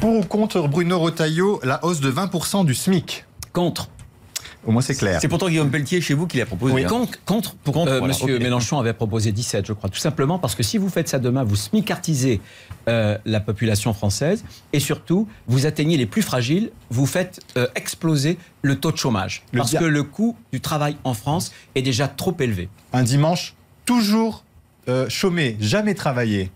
Pour ou contre, Bruno Retailleau, la hausse de vingt pour cent du SMIC? Contre. Au moins, c'est clair. C'est pourtant Guillaume Pelletier, chez vous, qui l'a proposé. Oui, hein. contre, contre, pour, Contre, euh, voilà, Monsieur ok. Mélenchon avait proposé dix-sept, je crois. Tout simplement parce que si vous faites ça demain, vous smicartisez euh, la population française et surtout, vous atteignez les plus fragiles, vous faites euh, exploser le taux de chômage. Le parce dia- que le coût du travail en France est déjà trop élevé. Un dimanche, toujours euh, chômé, jamais travaillé.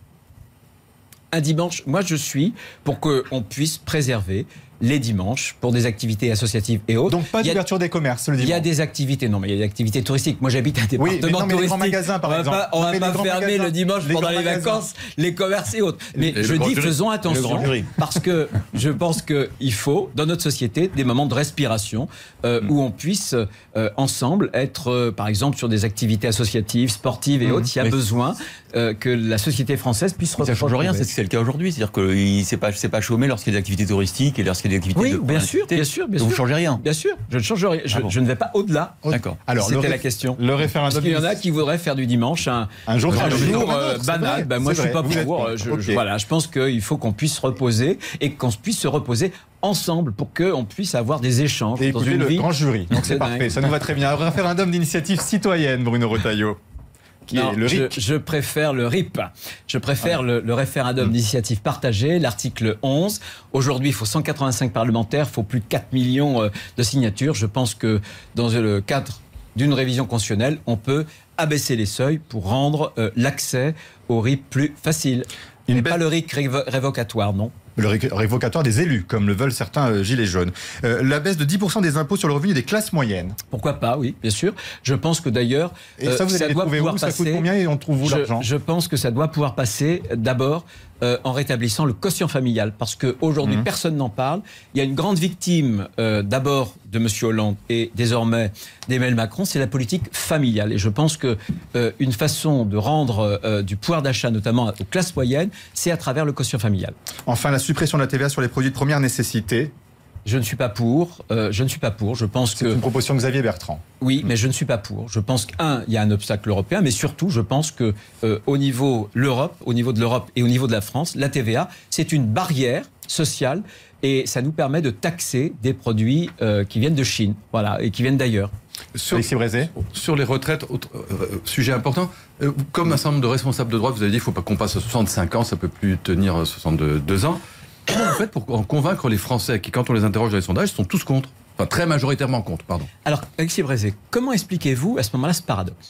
Un dimanche, moi je suis pour qu'on puisse préserver les dimanches pour des activités associatives et autres. Donc pas Il y a- d'ouverture des commerces le Il dimanche. y a des activités, non mais il y a des activités touristiques. Moi j'habite un Oui, mais département non, mais les touristique. grands magasins, par on va exemple. Pas, on Non, va mais pas les grands fermer magasins. le dimanche Les pendant grands les magasins. vacances, les commerces et autres. Mais Et je le grand dis jury. faisons Le attention grand jury. parce que je pense qu'il faut dans notre société des moments de respiration euh, Mm. où on puisse euh, ensemble être euh, par exemple sur des activités associatives, sportives et Mm. autres. Il y a Mais- besoin euh, que la société française puisse Ça ne change rien, retrouver. c'est c'est le cas aujourd'hui. C'est-à-dire qu'il ne s'est pas, c'est pas chômé lorsqu'il y a des activités touristiques et lorsqu'il y a des activités Oui, de bien sûr, activités. bien sûr, bien Donc vous sûr. ne changez rien. Bien sûr, je ne change rien. Je, Ah bon. je ne vais pas au-delà. D'accord. Alors, le C'était ré- la question. Le Parce référendum. qu'il y en a qui voudraient faire du dimanche un, Un jour un travaillé jour comme un euh, autre, c'est banal. vrai, Ben, moi, c'est je suis pas vrai. Vous êtes pour. pour. euh, Je, Ok. je- voilà, je pense qu'il faut qu'on puisse se reposer et qu'on puisse se reposer ensemble pour qu'on puisse avoir des échanges Et dans écoutez une le vie. grand jury. Donc c'est C'est parfait, dingue. ça nous va très bien. Un référendum d'initiative citoyenne, Bruno Retailleau, qui Non, est le je, R I C. je préfère le R I P. Je préfère le, le référendum d'initiative partagée, l'article onze. Aujourd'hui, il faut cent quatre-vingt-cinq parlementaires, il faut plus de quatre millions euh, de signatures. Je pense que dans le cadre d'une révision constitutionnelle, on peut abaisser les seuils pour rendre euh, l'accès au R I P plus facile. Une Mais baisse- pas le R I C révo- révocatoire, non. Le ré- révocatoire des élus, comme le veulent certains euh, gilets jaunes. Euh, la baisse de dix pour cent des impôts sur le revenu des classes moyennes. Pourquoi pas, oui, bien sûr. Je pense que d'ailleurs, Et euh, ça, vous allez les doit trouver pouvoir où? Ça coûte passer. combien et on trouve où je, l'argent? je pense que ça doit pouvoir passer euh, d'abord euh, en rétablissant le quotient familial, parce qu'aujourd'hui, Mhm. personne n'en parle. Il y a une grande victime euh, d'abord de M. Hollande et désormais d'Emmanuel Macron, c'est la politique familiale. Et je pense que euh, une façon de rendre euh, du pouvoir d'achat, notamment aux classes moyennes, c'est à travers le quotient familial. Enfin, la suppression de la T V A sur les produits de première nécessité. Je ne suis pas pour. euh, je ne suis pas pour. Je pense C'est que une proposition de Xavier Bertrand. oui, mais je ne suis pas pour. Je pense qu'un, il y a un obstacle européen, mais surtout, je pense que euh, au niveau l'Europe, au niveau de l'Europe et au niveau de la France, la T V A, c'est une barrière sociale et ça nous permet de taxer des produits euh, qui viennent de Chine, voilà, et qui viennent d'ailleurs. Sur, Alexis Brézé. sur les retraites, autre, euh, sujet important, euh, comme un certain nombre de responsables de droite, vous avez dit qu'il ne faut pas qu'on passe à soixante-cinq ans, ça ne peut plus tenir soixante-deux ans. Comment vous faites pour en convaincre les Français qui, quand on les interroge dans les sondages, sont tous contre? Enfin, très majoritairement contre, pardon. Alors, Alexis Brézé, comment expliquez-vous à ce moment-là ce paradoxe?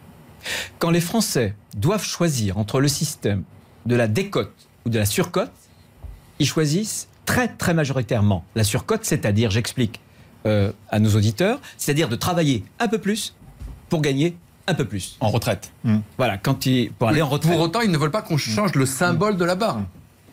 Quand les Français doivent choisir entre le système de la décote ou de la surcote, ils choisissent très très majoritairement la surcote, c'est-à-dire, j'explique euh, à nos auditeurs, c'est-à-dire de travailler un peu plus pour gagner un peu plus. En retraite. Voilà, quand ils, pour aller en retraite. Pour autant, ils ne veulent pas qu'on change le symbole de la barre.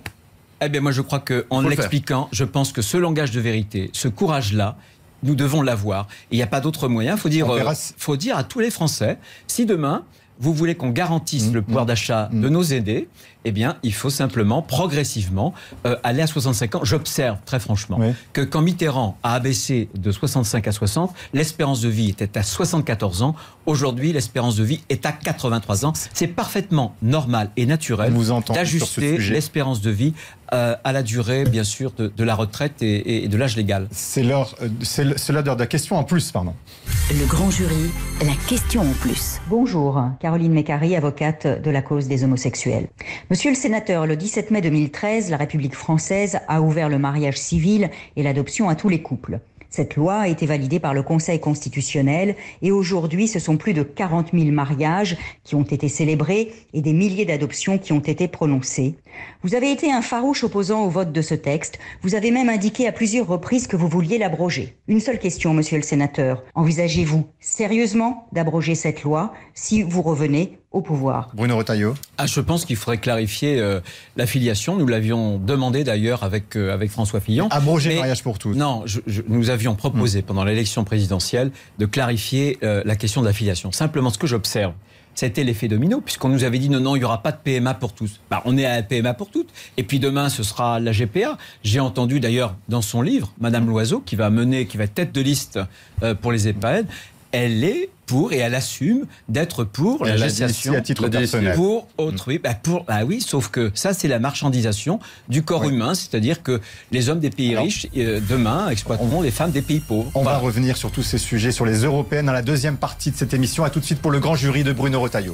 Eh bien, moi, je crois qu'en Faut le l'expliquant, je pense que ce langage de vérité, ce courage-là, nous devons l'avoir. Et il n'y a pas d'autre moyen. Il faut dire, On verra euh, si- faut dire à tous les Français, si demain, vous voulez qu'on garantisse Mmh, le pouvoir mmh, d'achat mmh. de nos aînés, eh bien, il faut simplement, progressivement, euh, aller à soixante-cinq ans. J'observe, très franchement, Oui. que quand Mitterrand a abaissé de soixante-cinq à soixante, l'espérance de vie était à soixante-quatorze ans. Aujourd'hui, l'espérance de vie est à quatre-vingt-trois ans. C'est parfaitement normal et naturel On vous entend sur ce d'ajuster sujet. l'espérance de vie euh, à la durée, bien sûr, de, de la retraite et, et de l'âge légal. C'est l'heure, euh, c'est le- c'est l'heure de la question en plus, pardon. Le grand jury, la question en plus. Bonjour, Caroline Mécari, avocate de la cause des homosexuels. Monsieur le sénateur, le dix-sept mai deux mille treize, la République française a ouvert le mariage civil et l'adoption à tous les couples. Cette loi a été validée par le Conseil constitutionnel et aujourd'hui, ce sont plus de quarante mille mariages qui ont été célébrés et des milliers d'adoptions qui ont été prononcées. Vous avez été un farouche opposant au vote de ce texte. Vous avez même indiqué à plusieurs reprises que vous vouliez l'abroger. Une seule question, monsieur le sénateur. Envisagez-vous sérieusement d'abroger cette loi si vous revenez au pouvoir? Bruno Retailleau. Ah, je pense qu'il faudrait clarifier euh, la filiation. Nous l'avions demandé d'ailleurs avec, euh, avec François Fillon. Abroger Mais- le mariage pour tous. Non, je- je- nous avions proposé pendant l'élection présidentielle de clarifier euh, la question de la filiation. Simplement, ce que j'observe, c'était l'effet domino, puisqu'on nous avait dit non, non, il n'y aura pas de P M A pour tous. Bah, on est à la P M A pour toutes. Et puis demain, ce sera la G P A. J'ai entendu d'ailleurs dans son livre, Madame Loiseau, qui va mener, qui va être tête de liste euh, pour les EHPAD, elle est pour et elle assume d'être pour Et la elle a dit gestation ici à titre personnel. pour autrui. Bah, pour, bah oui, sauf que ça, c'est la marchandisation du corps Oui. humain, c'est-à-dire que les hommes des pays Alors, riches, euh, demain, exploiteront les femmes des pays pauvres. On Voilà. va revenir sur tous ces sujets, sur les européennes, dans la deuxième partie de cette émission. À tout de suite pour le grand jury de Bruno Retailleau.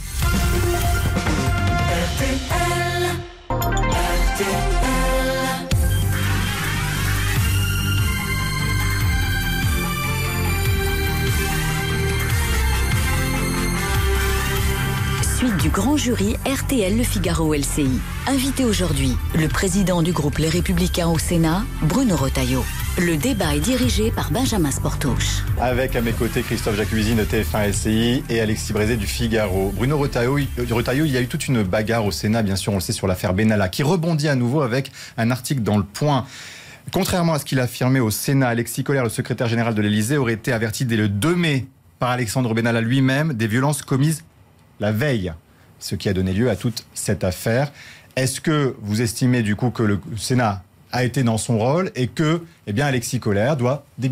Suite du grand jury R T L Le Figaro L C I. Invité aujourd'hui, le président du groupe Les Républicains au Sénat, Bruno Retailleau. Le débat est dirigé par Benjamin Sportouche. Avec à mes côtés Christophe Jacuzzi de T F un L C I et Alexis Brézé du Figaro. Bruno Retailleau, Retailleau, il y a eu toute une bagarre au Sénat, bien sûr, on le sait, sur l'affaire Benalla, qui rebondit à nouveau avec un article dans Le Point. Contrairement à ce qu'il a affirmé au Sénat, Alexis Kohler, le secrétaire général de l'Élysée, aurait été averti dès le deux mai par Alexandre Benalla lui-même des violences commises la veille, ce qui a donné lieu à toute cette affaire. Est-ce que vous estimez du coup que le Sénat a été dans son rôle et que eh bien, Alexis Kohler doit démissionner ?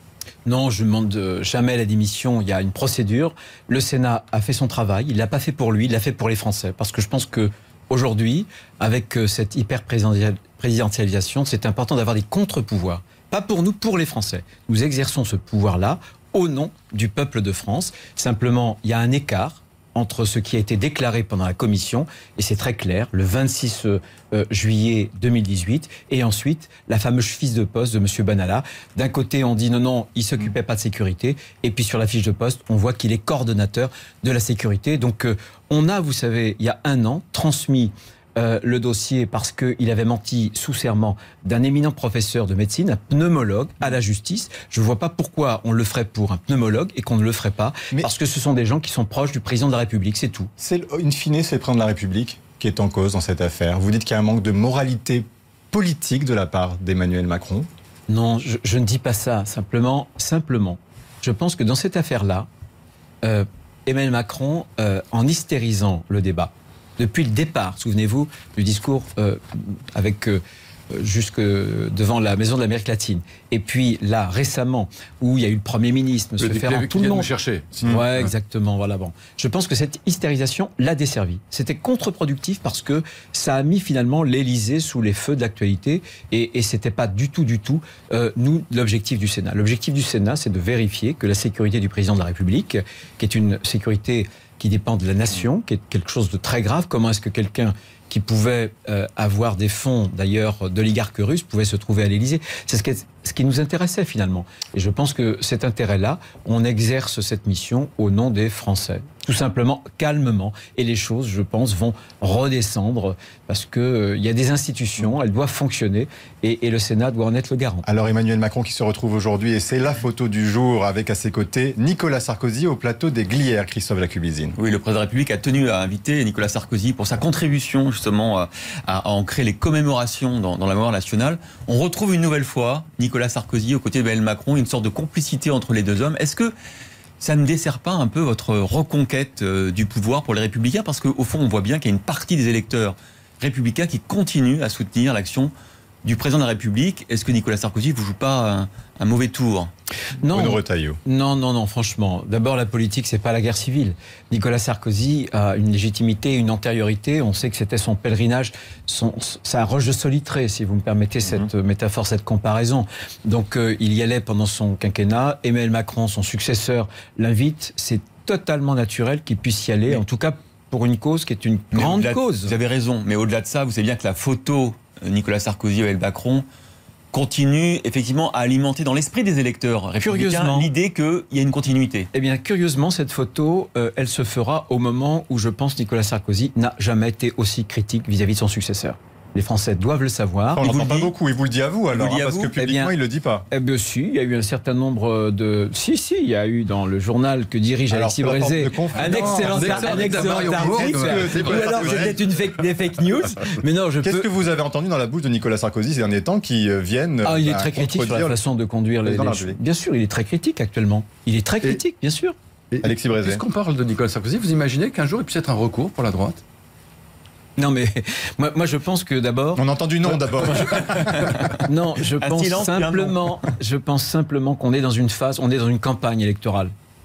Non, je ne demande jamais la démission. Il y a une procédure. Le Sénat a fait son travail. Il ne l'a pas fait pour lui, il l'a fait pour les Français. Parce que je pense qu'aujourd'hui, avec cette hyper-présidentialisation, c'est important d'avoir des contre-pouvoirs. Pas pour nous, pour les Français. Nous exerçons ce pouvoir-là au nom du peuple de France. Simplement, il y a un écart entre ce qui a été déclaré pendant la commission, et c'est très clair, le vingt-six juillet deux mille dix-huit, et ensuite la fameuse fiche de poste de M. Benalla. D'un côté, on dit non, non, il ne s'occupait pas de sécurité, et puis sur la fiche de poste, on voit qu'il est coordonnateur de la sécurité. Donc euh, on a, vous savez, il y a un an, transmis Euh, le dossier parce qu'il avait menti sous serment d'un éminent professeur de médecine, un pneumologue, à la justice. Je ne vois pas pourquoi on le ferait pour un pneumologue et qu'on ne le ferait pas, Mais parce que ce sont des gens qui sont proches du président de la République, c'est tout. C'est, in fine, c'est le président de la République qui est en cause dans cette affaire. Vous dites qu'il y a un manque de moralité politique de la part d'Emmanuel Macron. Non, je, je ne dis pas ça. Simplement, simplement, je pense que dans cette affaire-là, euh, Emmanuel Macron, euh, en hystérisant le débat, depuis le départ, souvenez-vous du discours euh, avec euh, jusque devant la Maison de l'Amérique latine. Et puis là, récemment, où il y a eu le Premier ministre, M. Ferrand, tout le monde. chercher. Ouais, exactement. Voilà. Bon, je pense que cette hystérisation l'a desservi. C'était contre-productif parce que ça a mis finalement l'Élysée sous les feux de l'actualité, et, et c'était pas du tout, du tout euh, nous l'objectif du Sénat. L'objectif du Sénat, c'est de vérifier que la sécurité du président de la République, qui est une sécurité qui dépend de la nation, qui est quelque chose de très grave. Comment est-ce que quelqu'un qui pouvait euh, avoir des fonds, d'ailleurs, d'oligarques russes, pouvait se trouver à l'Élysée? C'est ce qui, est, ce qui nous intéressait, finalement. Et je pense que cet intérêt-là, on exerce cette mission au nom des Français. Tout simplement, calmement. Et les choses, je pense, vont redescendre parce qu'il euh, y a des institutions, elles doivent fonctionner, et, et le Sénat doit en être le garant. Alors Emmanuel Macron qui se retrouve aujourd'hui, et c'est la photo du jour avec à ses côtés Nicolas Sarkozy au plateau des Glières, Christophe Jacuzzi. Oui, le président de la République a tenu à inviter Nicolas Sarkozy pour sa contribution justement à, à ancrer les commémorations dans, dans la mémoire nationale. On retrouve une nouvelle fois Nicolas Sarkozy aux côtés d'Emmanuel Macron, une sorte de complicité entre les deux hommes. Est-ce que ça ne dessert pas un peu votre reconquête euh, du pouvoir pour les Républicains? Parce qu'au fond, on voit bien qu'il y a une partie des électeurs républicains qui continuent à soutenir l'action du président de la République. Est-ce que Nicolas Sarkozy ne vous joue pas un, un mauvais tour? Non, Bruno Retailleau. non, non, non, franchement. D'abord, la politique, c'est pas la guerre civile. Nicolas Sarkozy a une légitimité, une antériorité. On sait que c'était son pèlerinage, son, sa roche de solitré, si vous me permettez cette mmh. métaphore, cette comparaison. Donc, euh, il y allait pendant son quinquennat. Emmanuel Macron, son successeur, l'invite. C'est totalement naturel qu'il puisse y aller, mais, en tout cas pour une cause qui est une mais grande cause. Vous avez raison, mais au-delà de ça, vous savez bien que la photo Nicolas Sarkozy et Macron continue effectivement à alimenter dans l'esprit des électeurs républicains l'idée qu'il y a une continuité. Eh bien, curieusement, cette photo, euh, elle se fera au moment où je pense Nicolas Sarkozy n'a jamais été aussi critique vis-à-vis de son successeur. Les Français doivent le savoir. On Il l'entend vous pas dit... beaucoup, il vous le dit à vous alors, hein, à parce vous que publiquement, eh bien, il le dit pas. Eh bien si, il y a eu un certain nombre de... Si, si, il y a eu dans le journal que dirige alors, Alexis Brézé un excellent, un excellent article, ou alors c'était une fake, des fake news. Mais non, je Qu'est-ce peux... que vous avez entendu dans la bouche de Nicolas Sarkozy ces derniers temps qui viennent... Ah, il est bah, très critique sur la façon de conduire les, les choses. Bien sûr, il est très critique actuellement. Il est très critique, Et... bien sûr. Et... Alexis Brézé. Puisqu'on parle de Nicolas Sarkozy, vous imaginez qu'un jour il puisse être un recours pour la droite? Non mais moi, moi je pense que d'abord on entend du non d'abord. Non, je pense simplement, je pense simplement qu'on est dans une phase, on est dans une campagne électorale,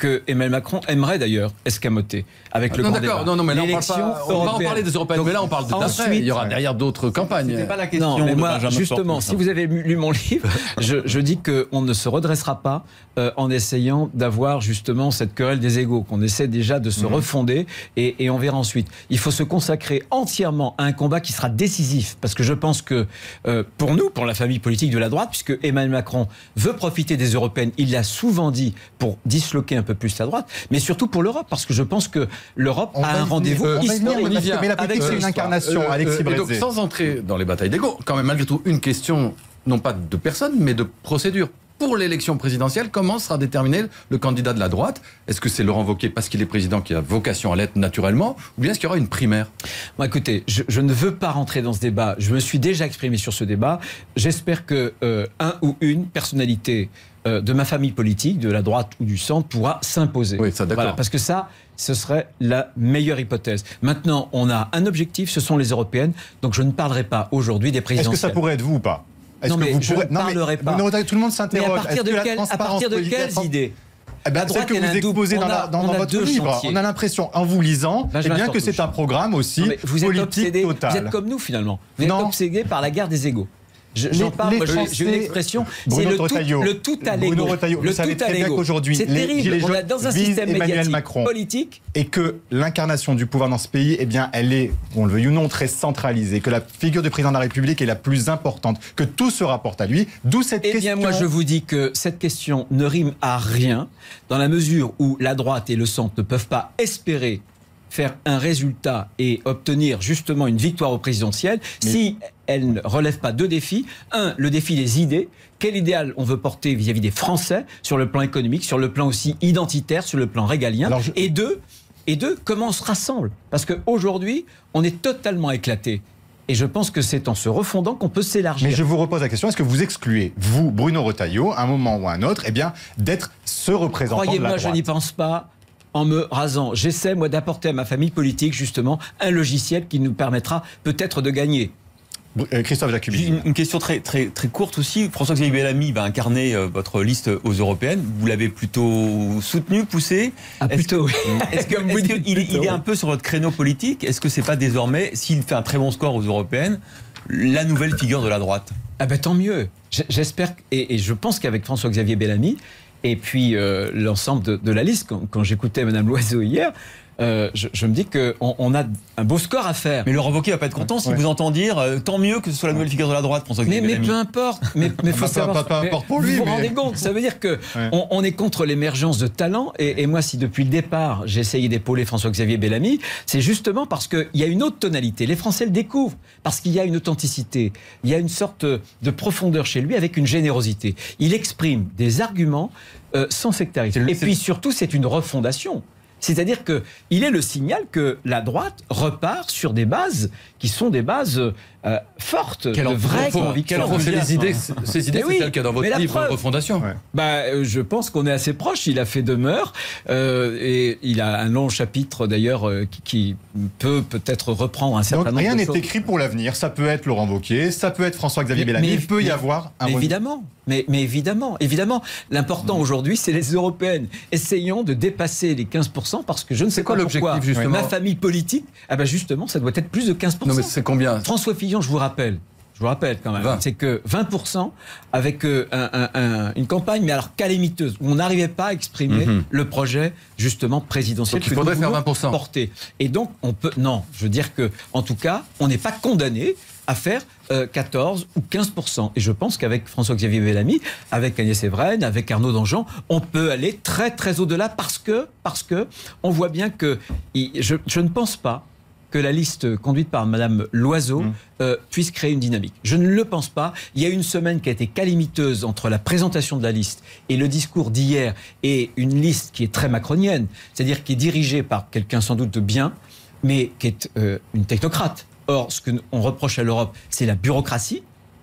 que Emmanuel Macron aimerait d'ailleurs escamoter avec le non, grand d'accord. débat. Non, non, mais là, on, L'élection parle pas, on va en parler des européennes. Donc, mais là, on parle de d'après. ensuite, Il y aura derrière d'autres campagnes. C'était pas la question. Non, mais de moi, Benjamin justement, Porte, si vous avez lu mon livre, je, je dis qu'on ne se redressera pas euh, en essayant d'avoir justement cette querelle des égaux, qu'on essaie déjà de se mmh. refonder et, et on verra ensuite. Il faut se consacrer entièrement à un combat qui sera décisif, parce que je pense que euh, pour nous, pour la famille politique de la droite, puisque Emmanuel Macron veut profiter des européennes, il l'a souvent dit, pour disloquer un peu plus la droite, mais surtout pour l'Europe, parce que je pense que l'Europe on a un rendez-vous euh, historique. Venir, mais la politique, c'est une incarnation, euh, Alexis euh, Brézé. Donc, sans entrer dans les batailles d'ego, quand même, malgré tout, une question, non pas de personne, mais de procédure. Pour l'élection présidentielle, comment sera déterminé le candidat de la droite? Est-ce que c'est Laurent Wauquiez parce qu'il est président qui a vocation à l'être naturellement, ou bien est-ce qu'il y aura une primaire? Bon, écoutez, je, je ne veux pas rentrer dans ce débat. Je me suis déjà exprimé sur ce débat. J'espère que euh, un ou une personnalité euh, de ma famille politique, de la droite ou du centre, pourra s'imposer. Oui, ça, d'accord. Voilà, parce que ça, ce serait la meilleure hypothèse. Maintenant, on a un objectif, ce sont les européennes. Donc je ne parlerai pas aujourd'hui des présidentielles. Est-ce que ça pourrait être vous ou pas? Est-ce non, que mais vous je pourrez... ne parlerai pas. Non, mais tout le monde s'interroge. Mais à partir de, quel, à partir de quelles idées? Eh ben, celle que vous exposez dans, la, dans, dans votre livre, chantiers. On a l'impression, en vous lisant, eh bien que c'est un programme aussi non, vous êtes politique obsédé, total. Vous êtes comme nous finalement. Vous non. êtes obsédé par la guerre des égaux. Je, j'en parle, moi, j'ai, j'ai une expression, Bruno c'est le tout, le tout à l'ego. Bruno Retailleau, vous savez très bien qu'aujourd'hui, c'est les terrible. Gilets On est dans un système Emmanuel médiatique, Macron, politique. Et que l'incarnation du pouvoir dans ce pays, eh bien, elle est, on le veuille ou non, très centralisée, que la figure du président de la République est la plus importante, que tout se rapporte à lui, d'où cette eh question. Eh bien, moi, je vous dis que cette question ne rime à rien, dans la mesure où la droite et le centre ne peuvent pas espérer faire un résultat et obtenir justement une victoire au présidentiel mais... si elle ne relève pas deux défis. Un, le défi des idées. Quel idéal on veut porter vis-à-vis des Français sur le plan économique, sur le plan aussi identitaire, sur le plan régalien. Je... Et deux, et deux, comment on se rassemble? Parce qu'aujourd'hui, on est totalement éclaté. Et je pense que c'est en se refondant qu'on peut s'élargir. Mais je vous repose la question, est-ce que vous excluez, vous, Bruno Retailleau, à un moment ou à un autre, eh bien, d'être ce représentant de la droite? Croyez-moi, je n'y pense pas. En me rasant, j'essaie, moi, d'apporter à ma famille politique, justement, un logiciel qui nous permettra peut-être de gagner. Christophe Jacubizine. Une, une question très, très, très courte aussi. François-Xavier Bellamy va incarner euh, votre liste aux européennes. Vous l'avez plutôt soutenu, poussé? Ah, plutôt, est-ce, oui. Est-ce que, est-ce que il, il est un peu sur votre créneau politique? Est-ce que c'est pas désormais, s'il fait un très bon score aux européennes, la nouvelle figure de la droite? Ah ben tant mieux. J'espère, et, et je pense qu'avec François-Xavier Bellamy, et puis euh, l'ensemble de, de la liste, quand, quand j'écoutais Mme Loiseau hier, euh, je, je me dis qu'on on a un beau score à faire. Mais Laurent Wauquiez va pas être content ouais. si vous entend dire euh, tant mieux que ce soit la nouvelle figure de la droite, François-Xavier Mais, mais Bellamy. peu importe. Mais il faut savoir. Pas, pas, pas pour lui, vous vous mais... rendez compte? Ça veut dire que ouais. on, on est contre l'émergence de talents. Et, et moi, si depuis le départ j'ai essayé d'épauler François-Xavier Bellamy, c'est justement parce qu'il y a une autre tonalité. Les Français le découvrent parce qu'il y a une authenticité, il y a une sorte de profondeur chez lui avec une générosité. Il exprime des arguments euh, sans sectarisme. Et puis surtout, c'est une refondation. C'est-à-dire qu'il est le signal que la droite repart sur des bases qui sont des bases euh, fortes, quelle de vraies faut, convictions. Quelles sont ces idées, ces idées, oui, c'est le cas dans votre livre Refondation. Ouais. Bah, je pense qu'on est assez proche. Il a fait demeure euh, et il a un long chapitre d'ailleurs euh, qui, qui peut peut-être reprendre un certain Donc, nombre de choses. Rien n'est écrit pour l'avenir. Ça peut être Laurent Wauquiez, ça peut être François-Xavier Bellamy. Il peut y mais, avoir un... Mais évidemment. Mais, mais évidemment, évidemment, l'important mmh. aujourd'hui, c'est les européennes. Essayons de dépasser les quinze pour cent parce que je ne sais c'est quoi pas l'objectif pourquoi. Justement Ma famille politique, ah ben justement, ça doit être plus de quinze pour cent. Non mais c'est combien? François Fillon, je vous rappelle. Je vous rappelle quand même, vingt. C'est que vingt pour cent avec euh, un, un, un, une campagne, mais alors calamiteuse, où on n'arrivait pas à exprimer mmh. le projet justement présidentiel donc, que il faudrait nous faire vingt pour cent. Porter. Et donc on peut, non, je veux dire que, en tout cas, on n'est pas condamné à faire euh, quatorze ou quinze pour cent. Et je pense qu'avec François-Xavier Bellamy, avec Agnès Evren, avec Arnaud Danjean, on peut aller très très au-delà parce que, parce que on voit bien que il, je, je ne pense pas que la liste conduite par Mme Loiseau mmh. euh, puisse créer une dynamique. Je ne le pense pas. Il y a une semaine qui a été calamiteuse entre la présentation de la liste et le discours d'hier, et une liste qui est très macronienne, c'est-à-dire qui est dirigée par quelqu'un sans doute de bien, mais qui est euh, une technocrate. Or, ce qu'on reproche à l'Europe, c'est la bureaucratie.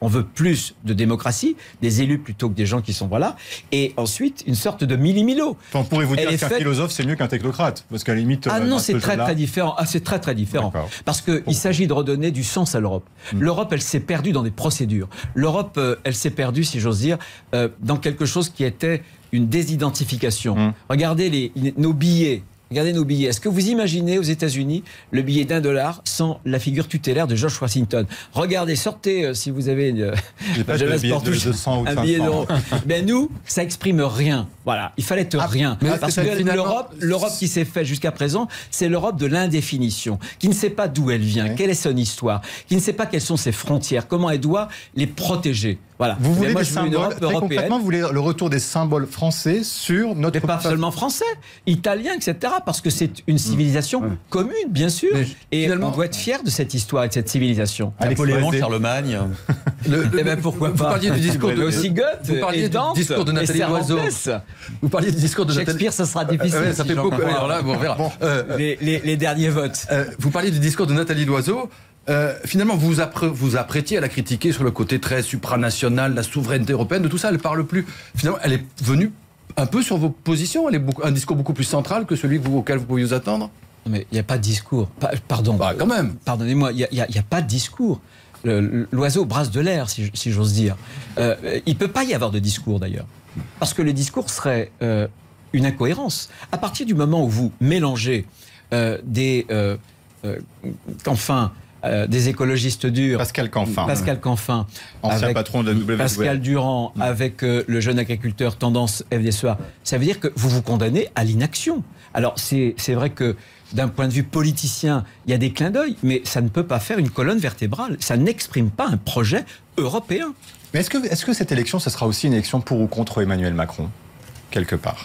On veut plus de démocratie, des élus plutôt que des gens qui sont voilà. Et ensuite, une sorte de milli-milo. Enfin, pourrez-vous dire qu'un faite... philosophe, c'est mieux qu'un technocrate? Parce qu'à la limite... Ah non, c'est très très différent. Ah, c'est très très différent. Parce qu'il s'agit de redonner du sens à l'Europe. Mmh. L'Europe, elle s'est perdue dans des procédures. L'Europe, euh, elle s'est perdue, si j'ose dire, euh, dans quelque chose qui était une désidentification. Mmh. Regardez les, nos billets. Regardez nos billets. Est-ce que vous imaginez aux États-Unis le billet d'un dollar sans la figure tutélaire de George Washington? Regardez, sortez euh, si vous avez une, pas de billet de, de cent ou un billet d'euros. Mais nous, ça exprime rien. Voilà, il fallait ah, rien. Parce que finalement... l'Europe, l'Europe qui s'est faite jusqu'à présent, c'est l'Europe de l'indéfinition, qui ne sait pas d'où elle vient, oui. quelle est son histoire, qui ne sait pas quelles sont ses frontières, comment elle doit les protéger. Voilà. Vous voulez moi, des symboles, très concrètement, vous voulez le retour des symboles français sur notre... Mais pas seulement français, italien, et cetera, parce que c'est une civilisation mmh. commune, bien sûr, mais et finalement, on doit être fier de cette histoire et de cette civilisation. Napoléon, Charlemagne... Le, le, eh ben pourquoi vous pas. Parliez du discours de aussi Goethe, vous parliez du discours de Nathalie Loiseau. Vous parliez du discours de Nathalie. Shakespeare, ça sera difficile. Euh, ouais, ça si fait beaucoup. Alors là, bon, on verra. Bon, euh, les, les, les derniers votes. Euh, vous parliez du discours de Nathalie Loiseau. Euh, finalement, vous appré- vous apprêtiez à la critiquer sur le côté très supranational, la souveraineté européenne, de tout ça. Elle parle plus. Finalement, elle est venue un peu sur vos positions. Elle est beaucoup, un discours beaucoup plus central que celui vous, auquel vous pouviez vous attendre. Mais il n'y a pas de discours. Pa- pardon. Bah, quand même. Pardonnez-moi, il n'y a, a, a pas de discours. Le, l'oiseau brasse de l'air, si, si j'ose dire. Euh, il ne peut pas y avoir de discours, d'ailleurs. Parce que le discours serait euh, une incohérence. À partir du moment où vous mélangez euh, des... Euh, euh, enfin... Euh, des écologistes durs. Pascal Canfin. Pascal Canfin. Ancien avec patron de la W W F. Pascal Durand, mmh. avec euh, le jeune agriculteur tendance F D S E A. Ça veut dire que vous vous condamnez à l'inaction. Alors, c'est, c'est vrai que d'un point de vue politicien, il y a des clins d'œil, mais ça ne peut pas faire une colonne vertébrale. Ça n'exprime pas un projet européen. Mais est-ce que, est-ce que cette élection, ce sera aussi une élection pour ou contre Emmanuel Macron, quelque part?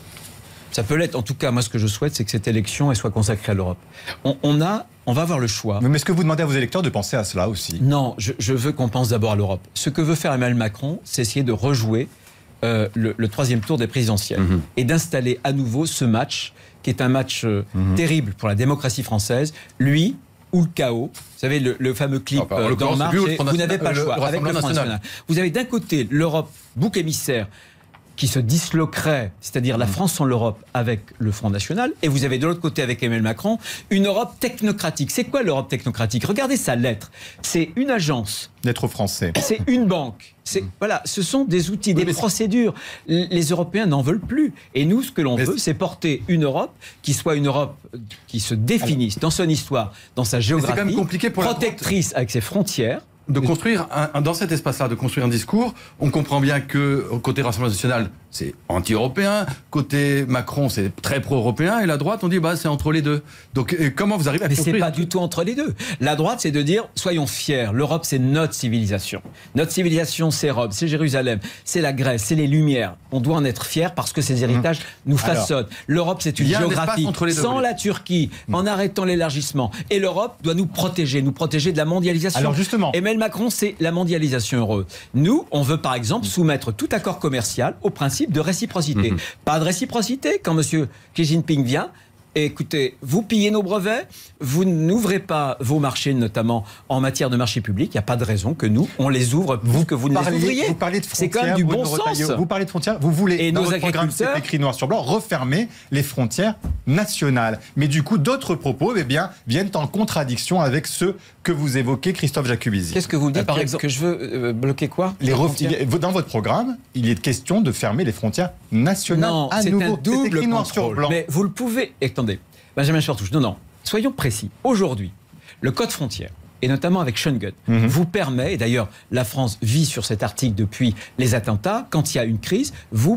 Ça peut l'être. En tout cas, moi, ce que je souhaite, c'est que cette élection elle soit consacrée à l'Europe. On, on, a, on va avoir le choix. Mais est-ce que vous demandez à vos électeurs de penser à cela aussi? Non, je, je veux qu'on pense d'abord à l'Europe. Ce que veut faire Emmanuel Macron, c'est essayer de rejouer euh, le, le troisième tour des présidentielles mmh. et d'installer à nouveau ce match, qui est un match euh, mmh. terrible pour la démocratie française. Lui ou le chaos. Vous savez, le, le fameux clip ah, bah, d'En Marche, vous n'avez pas le choix. Le avec le Front National. Vous avez d'un côté l'Europe, bouc émissaire, qui se disloquerait, c'est-à-dire la France sans l'Europe avec le Front National, et vous avez de l'autre côté avec Emmanuel Macron, une Europe technocratique. C'est quoi l'Europe technocratique? Regardez sa lettre. C'est une agence. Lettre français. C'est une banque. C'est, voilà, ce sont des outils, des oui, procédures. Les Européens n'en veulent plus. Et nous, ce que l'on mais veut, c'est porter une Europe qui soit une Europe qui se définisse dans son histoire, dans sa géographie, c'est quand même compliqué pour protectrice la... avec ses frontières. De construire, un, un, dans cet espace-là, de construire un discours, on comprend bien que côté Rassemblement national, c'est anti-européen, côté Macron, c'est très pro-européen, et la droite, on dit, bah, c'est entre les deux. Donc, comment vous arrivez à Mais construire... Mais c'est pas du tout entre les deux. La droite, c'est de dire, soyons fiers, l'Europe, c'est notre civilisation. Notre civilisation, c'est Rome, c'est Jérusalem, c'est la Grèce, c'est les Lumières. On doit en être fiers parce que ces héritages mmh. nous façonnent. Alors, l'Europe, c'est une géographie. Sans la Turquie, mmh. en arrêtant l'élargissement. Et l'Europe doit nous protéger, nous protéger de la mondialisation. Alors, justement... Et Emmanuel Macron, c'est la mondialisation heureuse. Nous, on veut par exemple soumettre tout accord commercial au principe de réciprocité. Mmh. Pas de réciprocité quand M. Xi Jinping vient. Écoutez, vous pillez nos brevets, vous n'ouvrez pas vos marchés, notamment en matière de marché public. Il n'y a pas de raison que nous, on les ouvre plus vous que vous ne parliez, les ouvriez. Vous parlez de frontières, c'est quand même du bon Retailleau, sens. Vous parlez de frontières, vous voulez, et dans nos votre programme, c'est écrit noir sur blanc, refermer les frontières nationales. Mais du coup, d'autres propos eh bien, viennent en contradiction avec ceux que vous évoquez, Christophe Jacubizzi. Qu'est-ce que vous dites euh, par que, exemple, que je veux euh, bloquer quoi les ref... Dans votre programme, il est question de fermer les frontières nationales non, à c'est nouveau. Un double c'est écrit noir contrôle. sur blanc. Mais vous le pouvez... Attendez, Benjamin Shortouche, non, non. Soyons précis. Aujourd'hui, le code frontière, et notamment avec Schengen, mmh. vous permet, et d'ailleurs la France vit sur cet article depuis les attentats, quand il y a une crise, vous,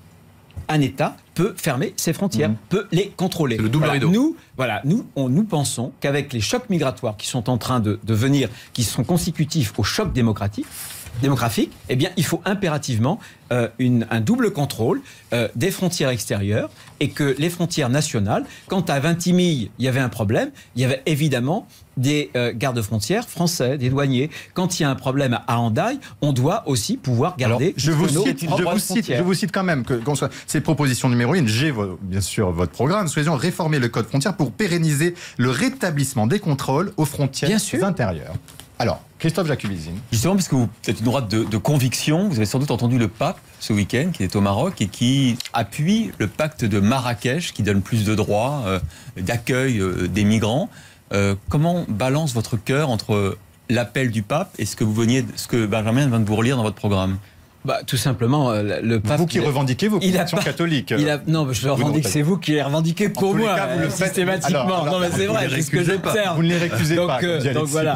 un État peut fermer ses frontières, mmh. peut les contrôler. C'est le double voilà. rideau. Nous, voilà, nous, on, nous pensons qu'avec les chocs migratoires qui sont en train de, de venir, qui sont consécutifs au choc démocratique, démographique, eh bien, il faut impérativement euh, une, un double contrôle euh, des frontières extérieures et que les frontières nationales, quand à Vintimille, il y avait un problème, il y avait évidemment des euh, gardes-frontières français, des douaniers. Quand il y a un problème à Hendaye, on doit aussi pouvoir garder Alors, je vous nos cite, propres je vous cite, frontières. je vous cite quand même que qu'on soit, ces propositions numéro une. J'ai bien sûr votre programme. Soyons réformer le code frontière pour pérenniser le rétablissement des contrôles aux frontières bien sûr. intérieures. Alors, Christophe Jacubizine. Justement, parce que vous êtes une droite de, de conviction, vous avez sans doute entendu le pape ce week-end, qui est au Maroc, et qui appuie le pacte de Marrakech, qui donne plus de droits euh, d'accueil euh, des migrants. Euh, comment balance votre cœur entre l'appel du pape et ce que vous veniez, ce que Benjamin vient de vous relire dans votre programme? Bah, tout simplement, euh, le pape... Vous qui revendiquez vos convictions catholiques. Il a, non, je le revendique, c'est vous qui les revendiquez pour moi, cas, vous le faites systématiquement. alors, alors, non, mais c'est vrai, c'est ce que j'observe. Vous ne les récusez donc, pas. Euh, donc voilà.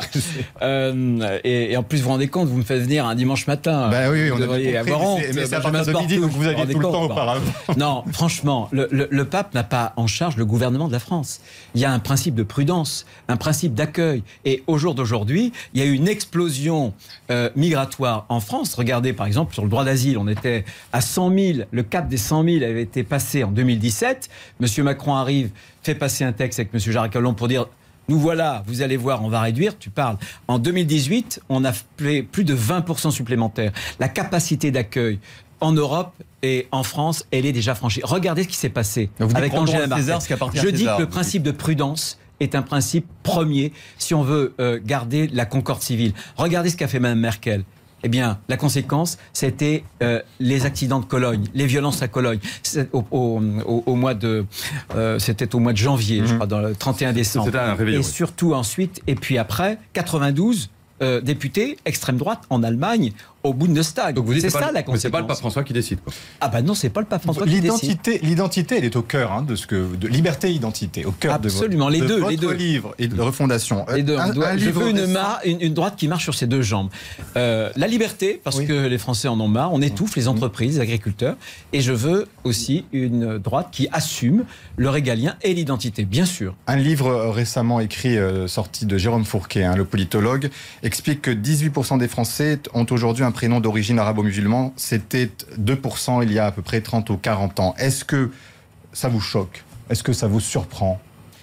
Euh, et, et en plus, vous vous rendez compte, vous me faites venir un dimanche matin. Bah oui, oui, vous on devriez a avoir honte. Mais c'est à Benjamin partir de midi, donc vous aviez tout le temps auparavant. Non, franchement, le, le, le pape n'a pas en charge le gouvernement de la France. Il y a un principe de prudence, un principe d'accueil. Et au jour d'aujourd'hui, il y a eu une explosion euh, migratoire en France. Regardez, par exemple, sur le droit d'asile, on est était à cent mille, le cap des cent mille avait été passé en deux mille dix-sept. Monsieur Macron arrive, fait passer un texte avec Monsieur Gérard Collomb pour dire nous voilà, vous allez voir, on va réduire. Tu parles. En deux mille dix-huit, on a fait plus de vingt pour cent supplémentaires. La capacité d'accueil en Europe et en France, elle est déjà franchie. Regardez ce qui s'est passé avec Angela Merkel. Je dis que le principe de prudence est un principe premier si on veut euh, garder la concorde civile. Regardez ce qu'a fait Mme Merkel. Eh bien, la conséquence, c'était euh, les accidents de Cologne, les violences à Cologne. Au, au, au, au mois de, euh, c'était au mois de janvier, mmh. je crois, dans le trente et un décembre. C'était un réveillon. Et surtout ensuite, et puis après, quatre-vingt-douze euh, députés extrême droite en Allemagne au Bundestag. Donc vous dites c'est ça le, la conséquence. Mais c'est pas le pape François qui décide, quoi. Ah bah non, c'est pas le pape François l'identité, qui décide. L'identité, elle est au cœur hein, de ce que de liberté, identité, au cœur Absolument, de, les de deux, votre les deux. livre et de refondation. Les deux. Un, doit, un je veux une, récent... mar, une, une droite qui marche sur ses deux jambes. Euh, la liberté, parce oui. que les Français en ont marre, on étouffe les entreprises, les agriculteurs, et je veux aussi une droite qui assume le régalien et l'identité, bien sûr. Un livre récemment écrit, euh, sorti de Jérôme Fourquet, hein, le politologue, explique que dix-huit pour cent des Français ont aujourd'hui un prénom d'origine arabo-musulman. C'était deux pour cent il y a à peu près trente ou quarante ans. Est-ce que ça vous choque? Est-ce que ça vous surprend?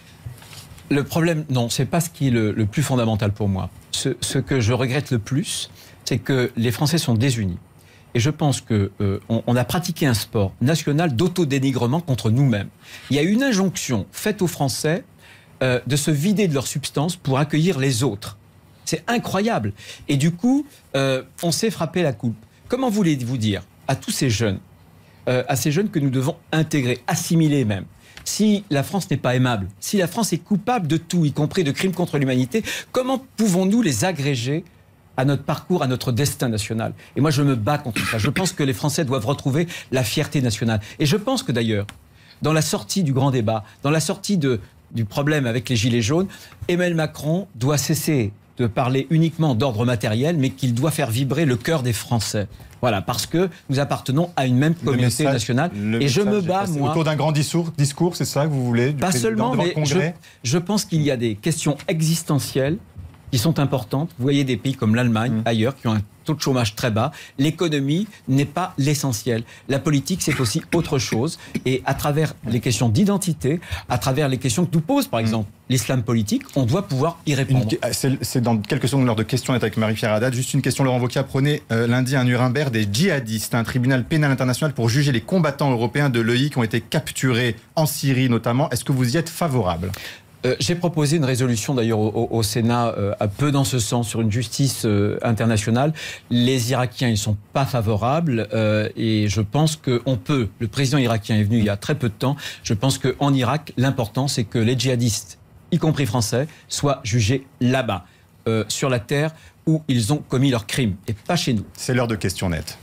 Le problème, non, c'est pas ce qui est le, le plus fondamental pour moi. Ce, ce que je regrette le plus, c'est que les Français sont désunis. Et je pense qu'on euh, on a pratiqué un sport national d'autodénigrement contre nous-mêmes. Il y a une injonction faite aux Français euh, de se vider de leur substance pour accueillir les autres. C'est incroyable. Et du coup, euh, on s'est frappé la coupe. Comment voulez-vous dire à tous ces jeunes, euh, à ces jeunes que nous devons intégrer, assimiler même, si la France n'est pas aimable, si la France est coupable de tout, y compris de crimes contre l'humanité, comment pouvons-nous les agréger à notre parcours, à notre destin national? Et moi, je me bats contre ça. Je pense que les Français doivent retrouver la fierté nationale. Et je pense que d'ailleurs, dans la sortie du grand débat, dans la sortie de, du problème avec les Gilets jaunes, Emmanuel Macron doit cesser de parler uniquement d'ordre matériel, mais qu'il doit faire vibrer le cœur des Français. Voilà, parce que nous appartenons à une même communauté message, nationale. Et je me bats, moi... Autour d'un grand discours, discours, c'est ça que vous voulez? Du Pas seulement, mais je, je pense qu'il y a des questions existentielles qui sont importantes. Vous voyez des pays comme l'Allemagne, mmh. ailleurs, qui ont un taux de chômage très bas. L'économie n'est pas l'essentiel. La politique, c'est aussi autre chose. Et à travers les questions d'identité, à travers les questions que nous pose, par exemple, mmh. l'islam politique, on doit pouvoir y répondre. Une, c'est, c'est dans quelques secondes l'heure de questions avec Marie-Pierre Haddad. Juste une question, Laurent Wauquiez apprenait euh, lundi à Nuremberg des djihadistes, un tribunal pénal international pour juger les combattants européens de l'E I qui ont été capturés en Syrie notamment. Est-ce que vous y êtes favorable ? Euh, j'ai proposé une résolution d'ailleurs au, au, au Sénat euh, un peu dans ce sens sur une justice euh, internationale. Les Irakiens ils sont pas favorables euh, et je pense qu'on peut. Le président irakien est venu il y a très peu de temps. Je pense qu'en Irak l'important c'est que les djihadistes, y compris français, soient jugés là-bas, euh, sur la terre où ils ont commis leurs crimes et pas chez nous. C'est l'heure de questions nettes.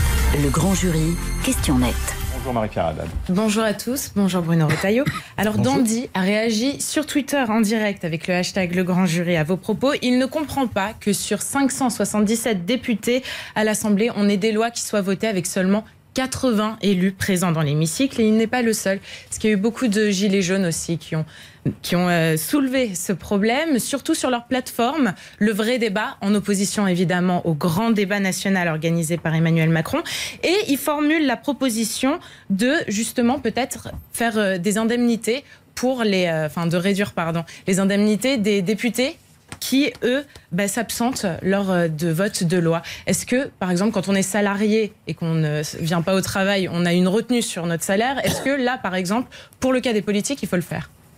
Le grand jury, questions nettes. Bonjour Marie-Pierre Haddad. Bonjour à tous, bonjour Bruno Retailleau. Alors bonjour. Dandy a réagi sur Twitter en direct avec le hashtag Le Grand Jury à vos propos. Il ne comprend pas que sur cinq cent soixante-dix-sept députés à l'Assemblée, on ait des lois qui soient votées avec seulement quatre-vingts élus présents dans l'hémicycle. Et il n'est pas le seul, parce qu'il y a eu beaucoup de gilets jaunes aussi qui ont, qui ont euh, soulevé ce problème, surtout sur leur plateforme. Le vrai débat, en opposition évidemment au grand débat national organisé par Emmanuel Macron. Et il formule la proposition de justement peut-être faire euh, des indemnités pour les, euh, enfin de réduire pardon, les indemnités des députés qui, eux, bah, s'absentent lors de vote de loi. Est-ce que, par exemple, quand on est salarié et qu'on ne vient pas au travail, on a une retenue sur notre salaire, est-ce que là, par exemple, pour le cas des politiques, il faut le faire ?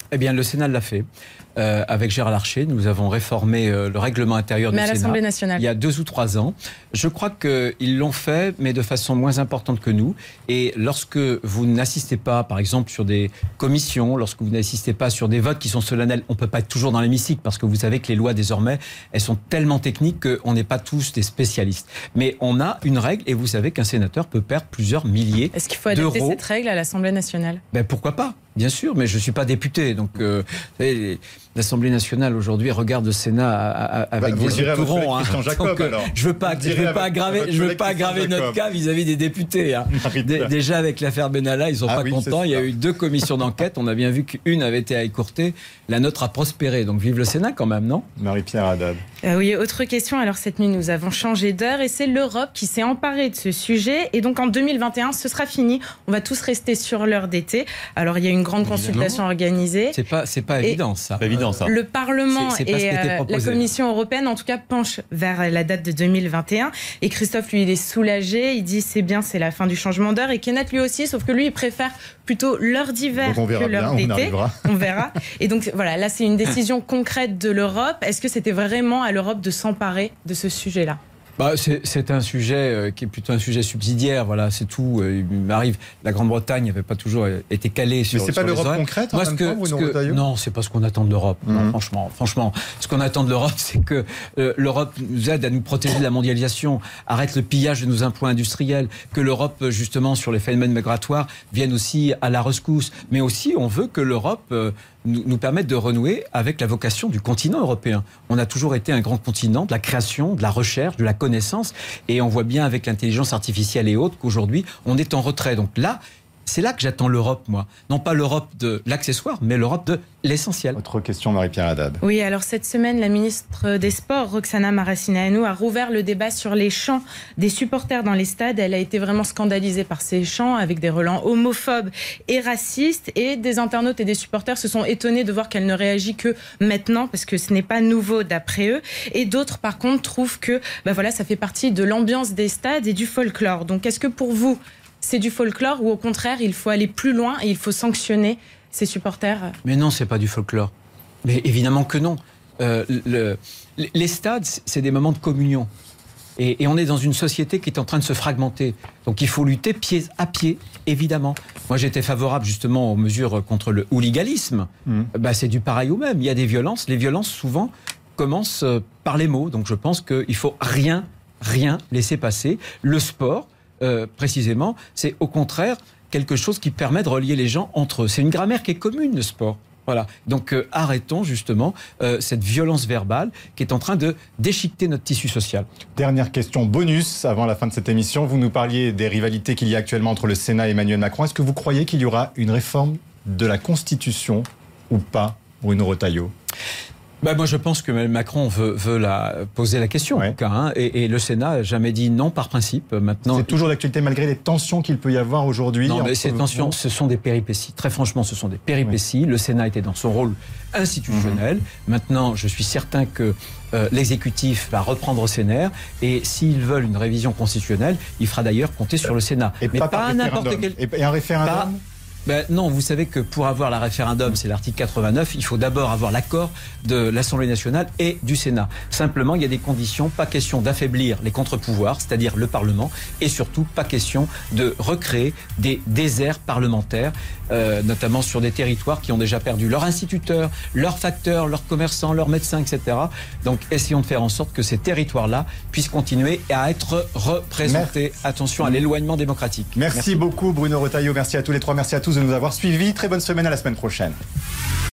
Eh bien, le Sénat l'a fait. Euh, avec Gérard Larcher, nous avons réformé euh, le règlement intérieur mais du à Sénat l'Assemblée nationale. Il y a deux ou trois ans. Je crois qu'ils l'ont fait, mais de façon moins importante que nous. Et lorsque vous n'assistez pas, par exemple, sur des commissions, lorsque vous n'assistez pas sur des votes qui sont solennels, on ne peut pas être toujours dans l'hémicycle parce que vous savez que les lois, désormais, elles sont tellement techniques qu'on n'est pas tous des spécialistes. Mais on a une règle et vous savez qu'un sénateur peut perdre plusieurs milliers d'euros. Est-ce qu'il faut adapter cette règle à l'Assemblée nationale ? Ben, pourquoi pas ? Bien sûr, mais je ne suis pas député. Donc, euh, l'Assemblée nationale, aujourd'hui, regarde le Sénat avec bah, des yeux tout ronds. Hein. Donc, euh, je ne veux pas, je veux pas aggraver, je veux pas aggraver notre cas vis-à-vis des députés. Hein. Déjà, avec l'affaire Benalla, ils ne sont ah, pas oui, contents. Il y a eu deux commissions d'enquête. On a bien vu qu'une avait été écourtée. La nôtre a prospéré. Donc, vive le Sénat quand même, non ? Marie-Pierre Haddad. Euh, oui, autre question. Alors, cette nuit, nous avons changé d'heure et c'est l'Europe qui s'est emparée de ce sujet. Et donc, en deux mille vingt et un, ce sera fini. On va tous rester sur l'heure d'été. Alors, il y a une grande consultation organisée. C'est pas, c'est pas évident, ça. Pas évident, ça. Le Parlement c'est, c'est et euh, la Commission européenne, en tout cas, penchent vers la date de deux mille vingt et un. Et Christophe, lui, il est soulagé. Il dit, c'est bien, c'est la fin du changement d'heure. Et Kenneth, lui aussi, sauf que lui, il préfère plutôt l'heure d'hiver que l'heure bien, d'été. On, on verra. Et donc, voilà, là, c'est une décision concrète de l'Europe. Est-ce que c'était vraiment à l'Europe de s'emparer de ce sujet-là ? Bah, c'est, c'est un sujet euh, qui est plutôt un sujet subsidiaire, voilà, c'est tout. Euh, il m'arrive, la Grande-Bretagne n'avait pas toujours été calée sur. Mais c'est sur pas l'Europe horaires. Concrète. Moi, en ce même que, temps, ce que non, c'est pas ce qu'on attend de l'Europe. Mm-hmm. Non, franchement, franchement, ce qu'on attend de l'Europe, c'est que euh, l'Europe nous aide à nous protéger de la mondialisation, arrête le pillage de nos emplois industriels, que l'Europe, justement, sur les phénomènes migratoires, vienne aussi à la rescousse. Mais aussi, on veut que l'Europe euh, nous, nous permette de renouer avec la vocation du continent européen. On a toujours été un grand continent de la création, de la recherche, de la connaissance. Et on voit bien avec l'intelligence artificielle et autres qu'aujourd'hui, on est en retrait. Donc là, c'est là que j'attends l'Europe, moi. Non pas l'Europe de l'accessoire, mais l'Europe de l'essentiel. Autre question, Marie-Pierre Haddad. Oui, alors cette semaine, la ministre des Sports, Roxana Maracineanu, a rouvert le débat sur les chants des supporters dans les stades. Elle a été vraiment scandalisée par ces chants avec des relents homophobes et racistes. Et des internautes et des supporters se sont étonnés de voir qu'elle ne réagit que maintenant, parce que ce n'est pas nouveau d'après eux. Et d'autres, par contre, trouvent que bah voilà, ça fait partie de l'ambiance des stades et du folklore. Donc, est-ce que pour vous, c'est du folklore ou au contraire, il faut aller plus loin et il faut sanctionner ces supporters ? Mais non, c'est pas du folklore. Mais évidemment que non. Euh, le, les stades, c'est des moments de communion. Et, et on est dans une société qui est en train de se fragmenter. Donc il faut lutter pied à pied, évidemment. Moi, j'étais favorable justement aux mesures contre le hooliganisme. Mmh. Bah, c'est du pareil au même. Il y a des violences. Les violences, souvent, commencent par les mots. Donc je pense qu'il faut rien, rien laisser passer. Le sport... Euh, précisément, c'est au contraire quelque chose qui permet de relier les gens entre eux. C'est une grammaire qui est commune, le sport. Voilà. Donc euh, arrêtons justement euh, cette violence verbale qui est en train de déchiqueter notre tissu social. Dernière question bonus avant la fin de cette émission. Vous nous parliez des rivalités qu'il y a actuellement entre le Sénat et Emmanuel Macron. Est-ce que vous croyez qu'il y aura une réforme de la Constitution ou pas, Bruno Retailleau ? Bah moi, je pense que Macron veut, veut la, poser la question, ouais. en tout cas, hein, et, et le Sénat n'a jamais dit non par principe. Maintenant, c'est toujours d'actualité malgré les tensions qu'il peut y avoir aujourd'hui. Non, mais ces tensions, vous... ce sont des péripéties. Très franchement, ce sont des péripéties. Ouais. Le Sénat était dans son rôle institutionnel. Mmh. Maintenant, je suis certain que euh, l'exécutif va reprendre ses nerfs, et s'ils veulent une révision constitutionnelle, il fera d'ailleurs compter sur le Sénat. Et mais pas, pas n'importe quel. Et un référendum. Pas... Ben non, vous savez que pour avoir la référendum, c'est l'article quatre-vingt-neuf, il faut d'abord avoir l'accord de l'Assemblée nationale et du Sénat. Simplement, il y a des conditions, pas question d'affaiblir les contre-pouvoirs, c'est-à-dire le Parlement, et surtout pas question de recréer des déserts parlementaires, euh, notamment sur des territoires qui ont déjà perdu leurs instituteurs, leurs facteurs, leurs commerçants, leurs médecins, et cetera. Donc essayons de faire en sorte que ces territoires-là puissent continuer à être représentés. Merci. Attention à l'éloignement démocratique. Merci, merci beaucoup Bruno Retailleau, merci à tous les trois, merci à tous de nous avoir suivis. Très bonne semaine, à la semaine prochaine.